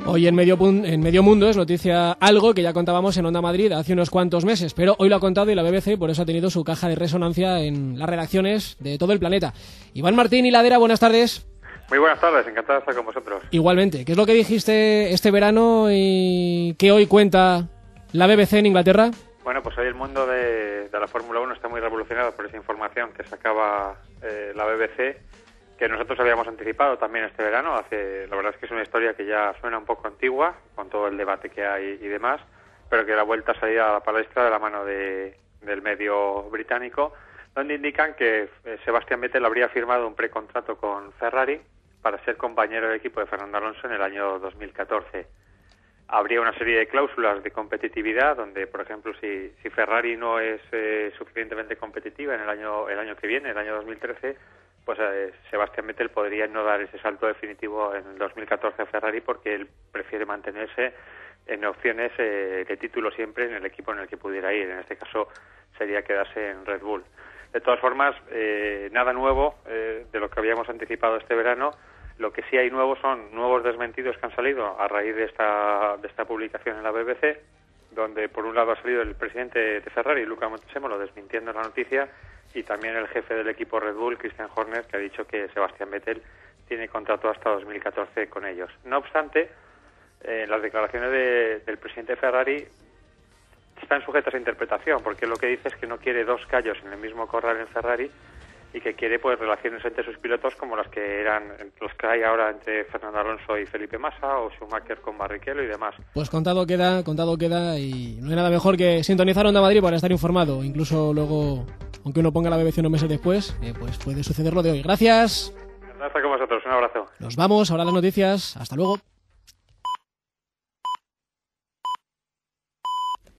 Hoy en medio, en medio Mundo es noticia algo que ya contábamos en Onda Madrid hace unos cuantos meses, pero hoy lo ha contado y la B B C y por eso ha tenido su caja de resonancia en las redacciones de todo el planeta. Iván Martín Hiladera, buenas tardes. Muy buenas tardes, encantado de estar con vosotros. Igualmente, ¿qué es lo que dijiste este verano y qué hoy cuenta la B B C en Inglaterra? Bueno, pues hoy el mundo de, de la Fórmula uno está muy revolucionado por esa información que sacaba eh, la B B C, que nosotros habíamos anticipado también este verano. Hace, la verdad es que es una historia que ya suena un poco antigua, con todo el debate que hay y demás, pero que la vuelta a salir a la palestra de la mano de, del medio británico, donde indican que eh, Sebastian Vettel habría firmado un precontrato con Ferrari para ser compañero de equipo de Fernando Alonso en el año dos mil catorce. Habría una serie de cláusulas de competitividad, donde, por ejemplo, si, si Ferrari no es eh, suficientemente competitiva en el año, el año que viene, el año dos mil trece, pues eh, Sebastian Vettel podría no dar ese salto definitivo en el dos mil catorce a Ferrari, porque él prefiere mantenerse en opciones eh, de título siempre en el equipo en el que pudiera ir. En este caso sería quedarse en Red Bull. De todas formas, eh, nada nuevo eh, de lo que habíamos anticipado este verano. Lo que sí hay nuevo son nuevos desmentidos que han salido a raíz de esta, de esta publicación en la B B C, donde por un lado ha salido el presidente de Ferrari, Luca Montezemolo, desmintiendo la noticia, y también el jefe del equipo Red Bull, Christian Horner, que ha dicho que Sebastian Vettel tiene contrato hasta dos mil catorce con ellos. No obstante, eh, las declaraciones de, del presidente de Ferrari están sujetas a interpretación, porque lo que dice es que no quiere dos callos en el mismo corral en Ferrari y que quiere pues relaciones entre sus pilotos como las que eran los que hay ahora entre Fernando Alonso y Felipe Massa, o Schumacher con Barrichello y demás. Pues contado queda, contado queda, y no hay nada mejor que sintonizar Onda Madrid para estar informado. Incluso luego, aunque uno ponga la B B C unos meses después, eh, pues puede suceder lo de hoy. Gracias. Gracias con vosotros, un abrazo. Nos vamos, ahora las noticias. Hasta luego.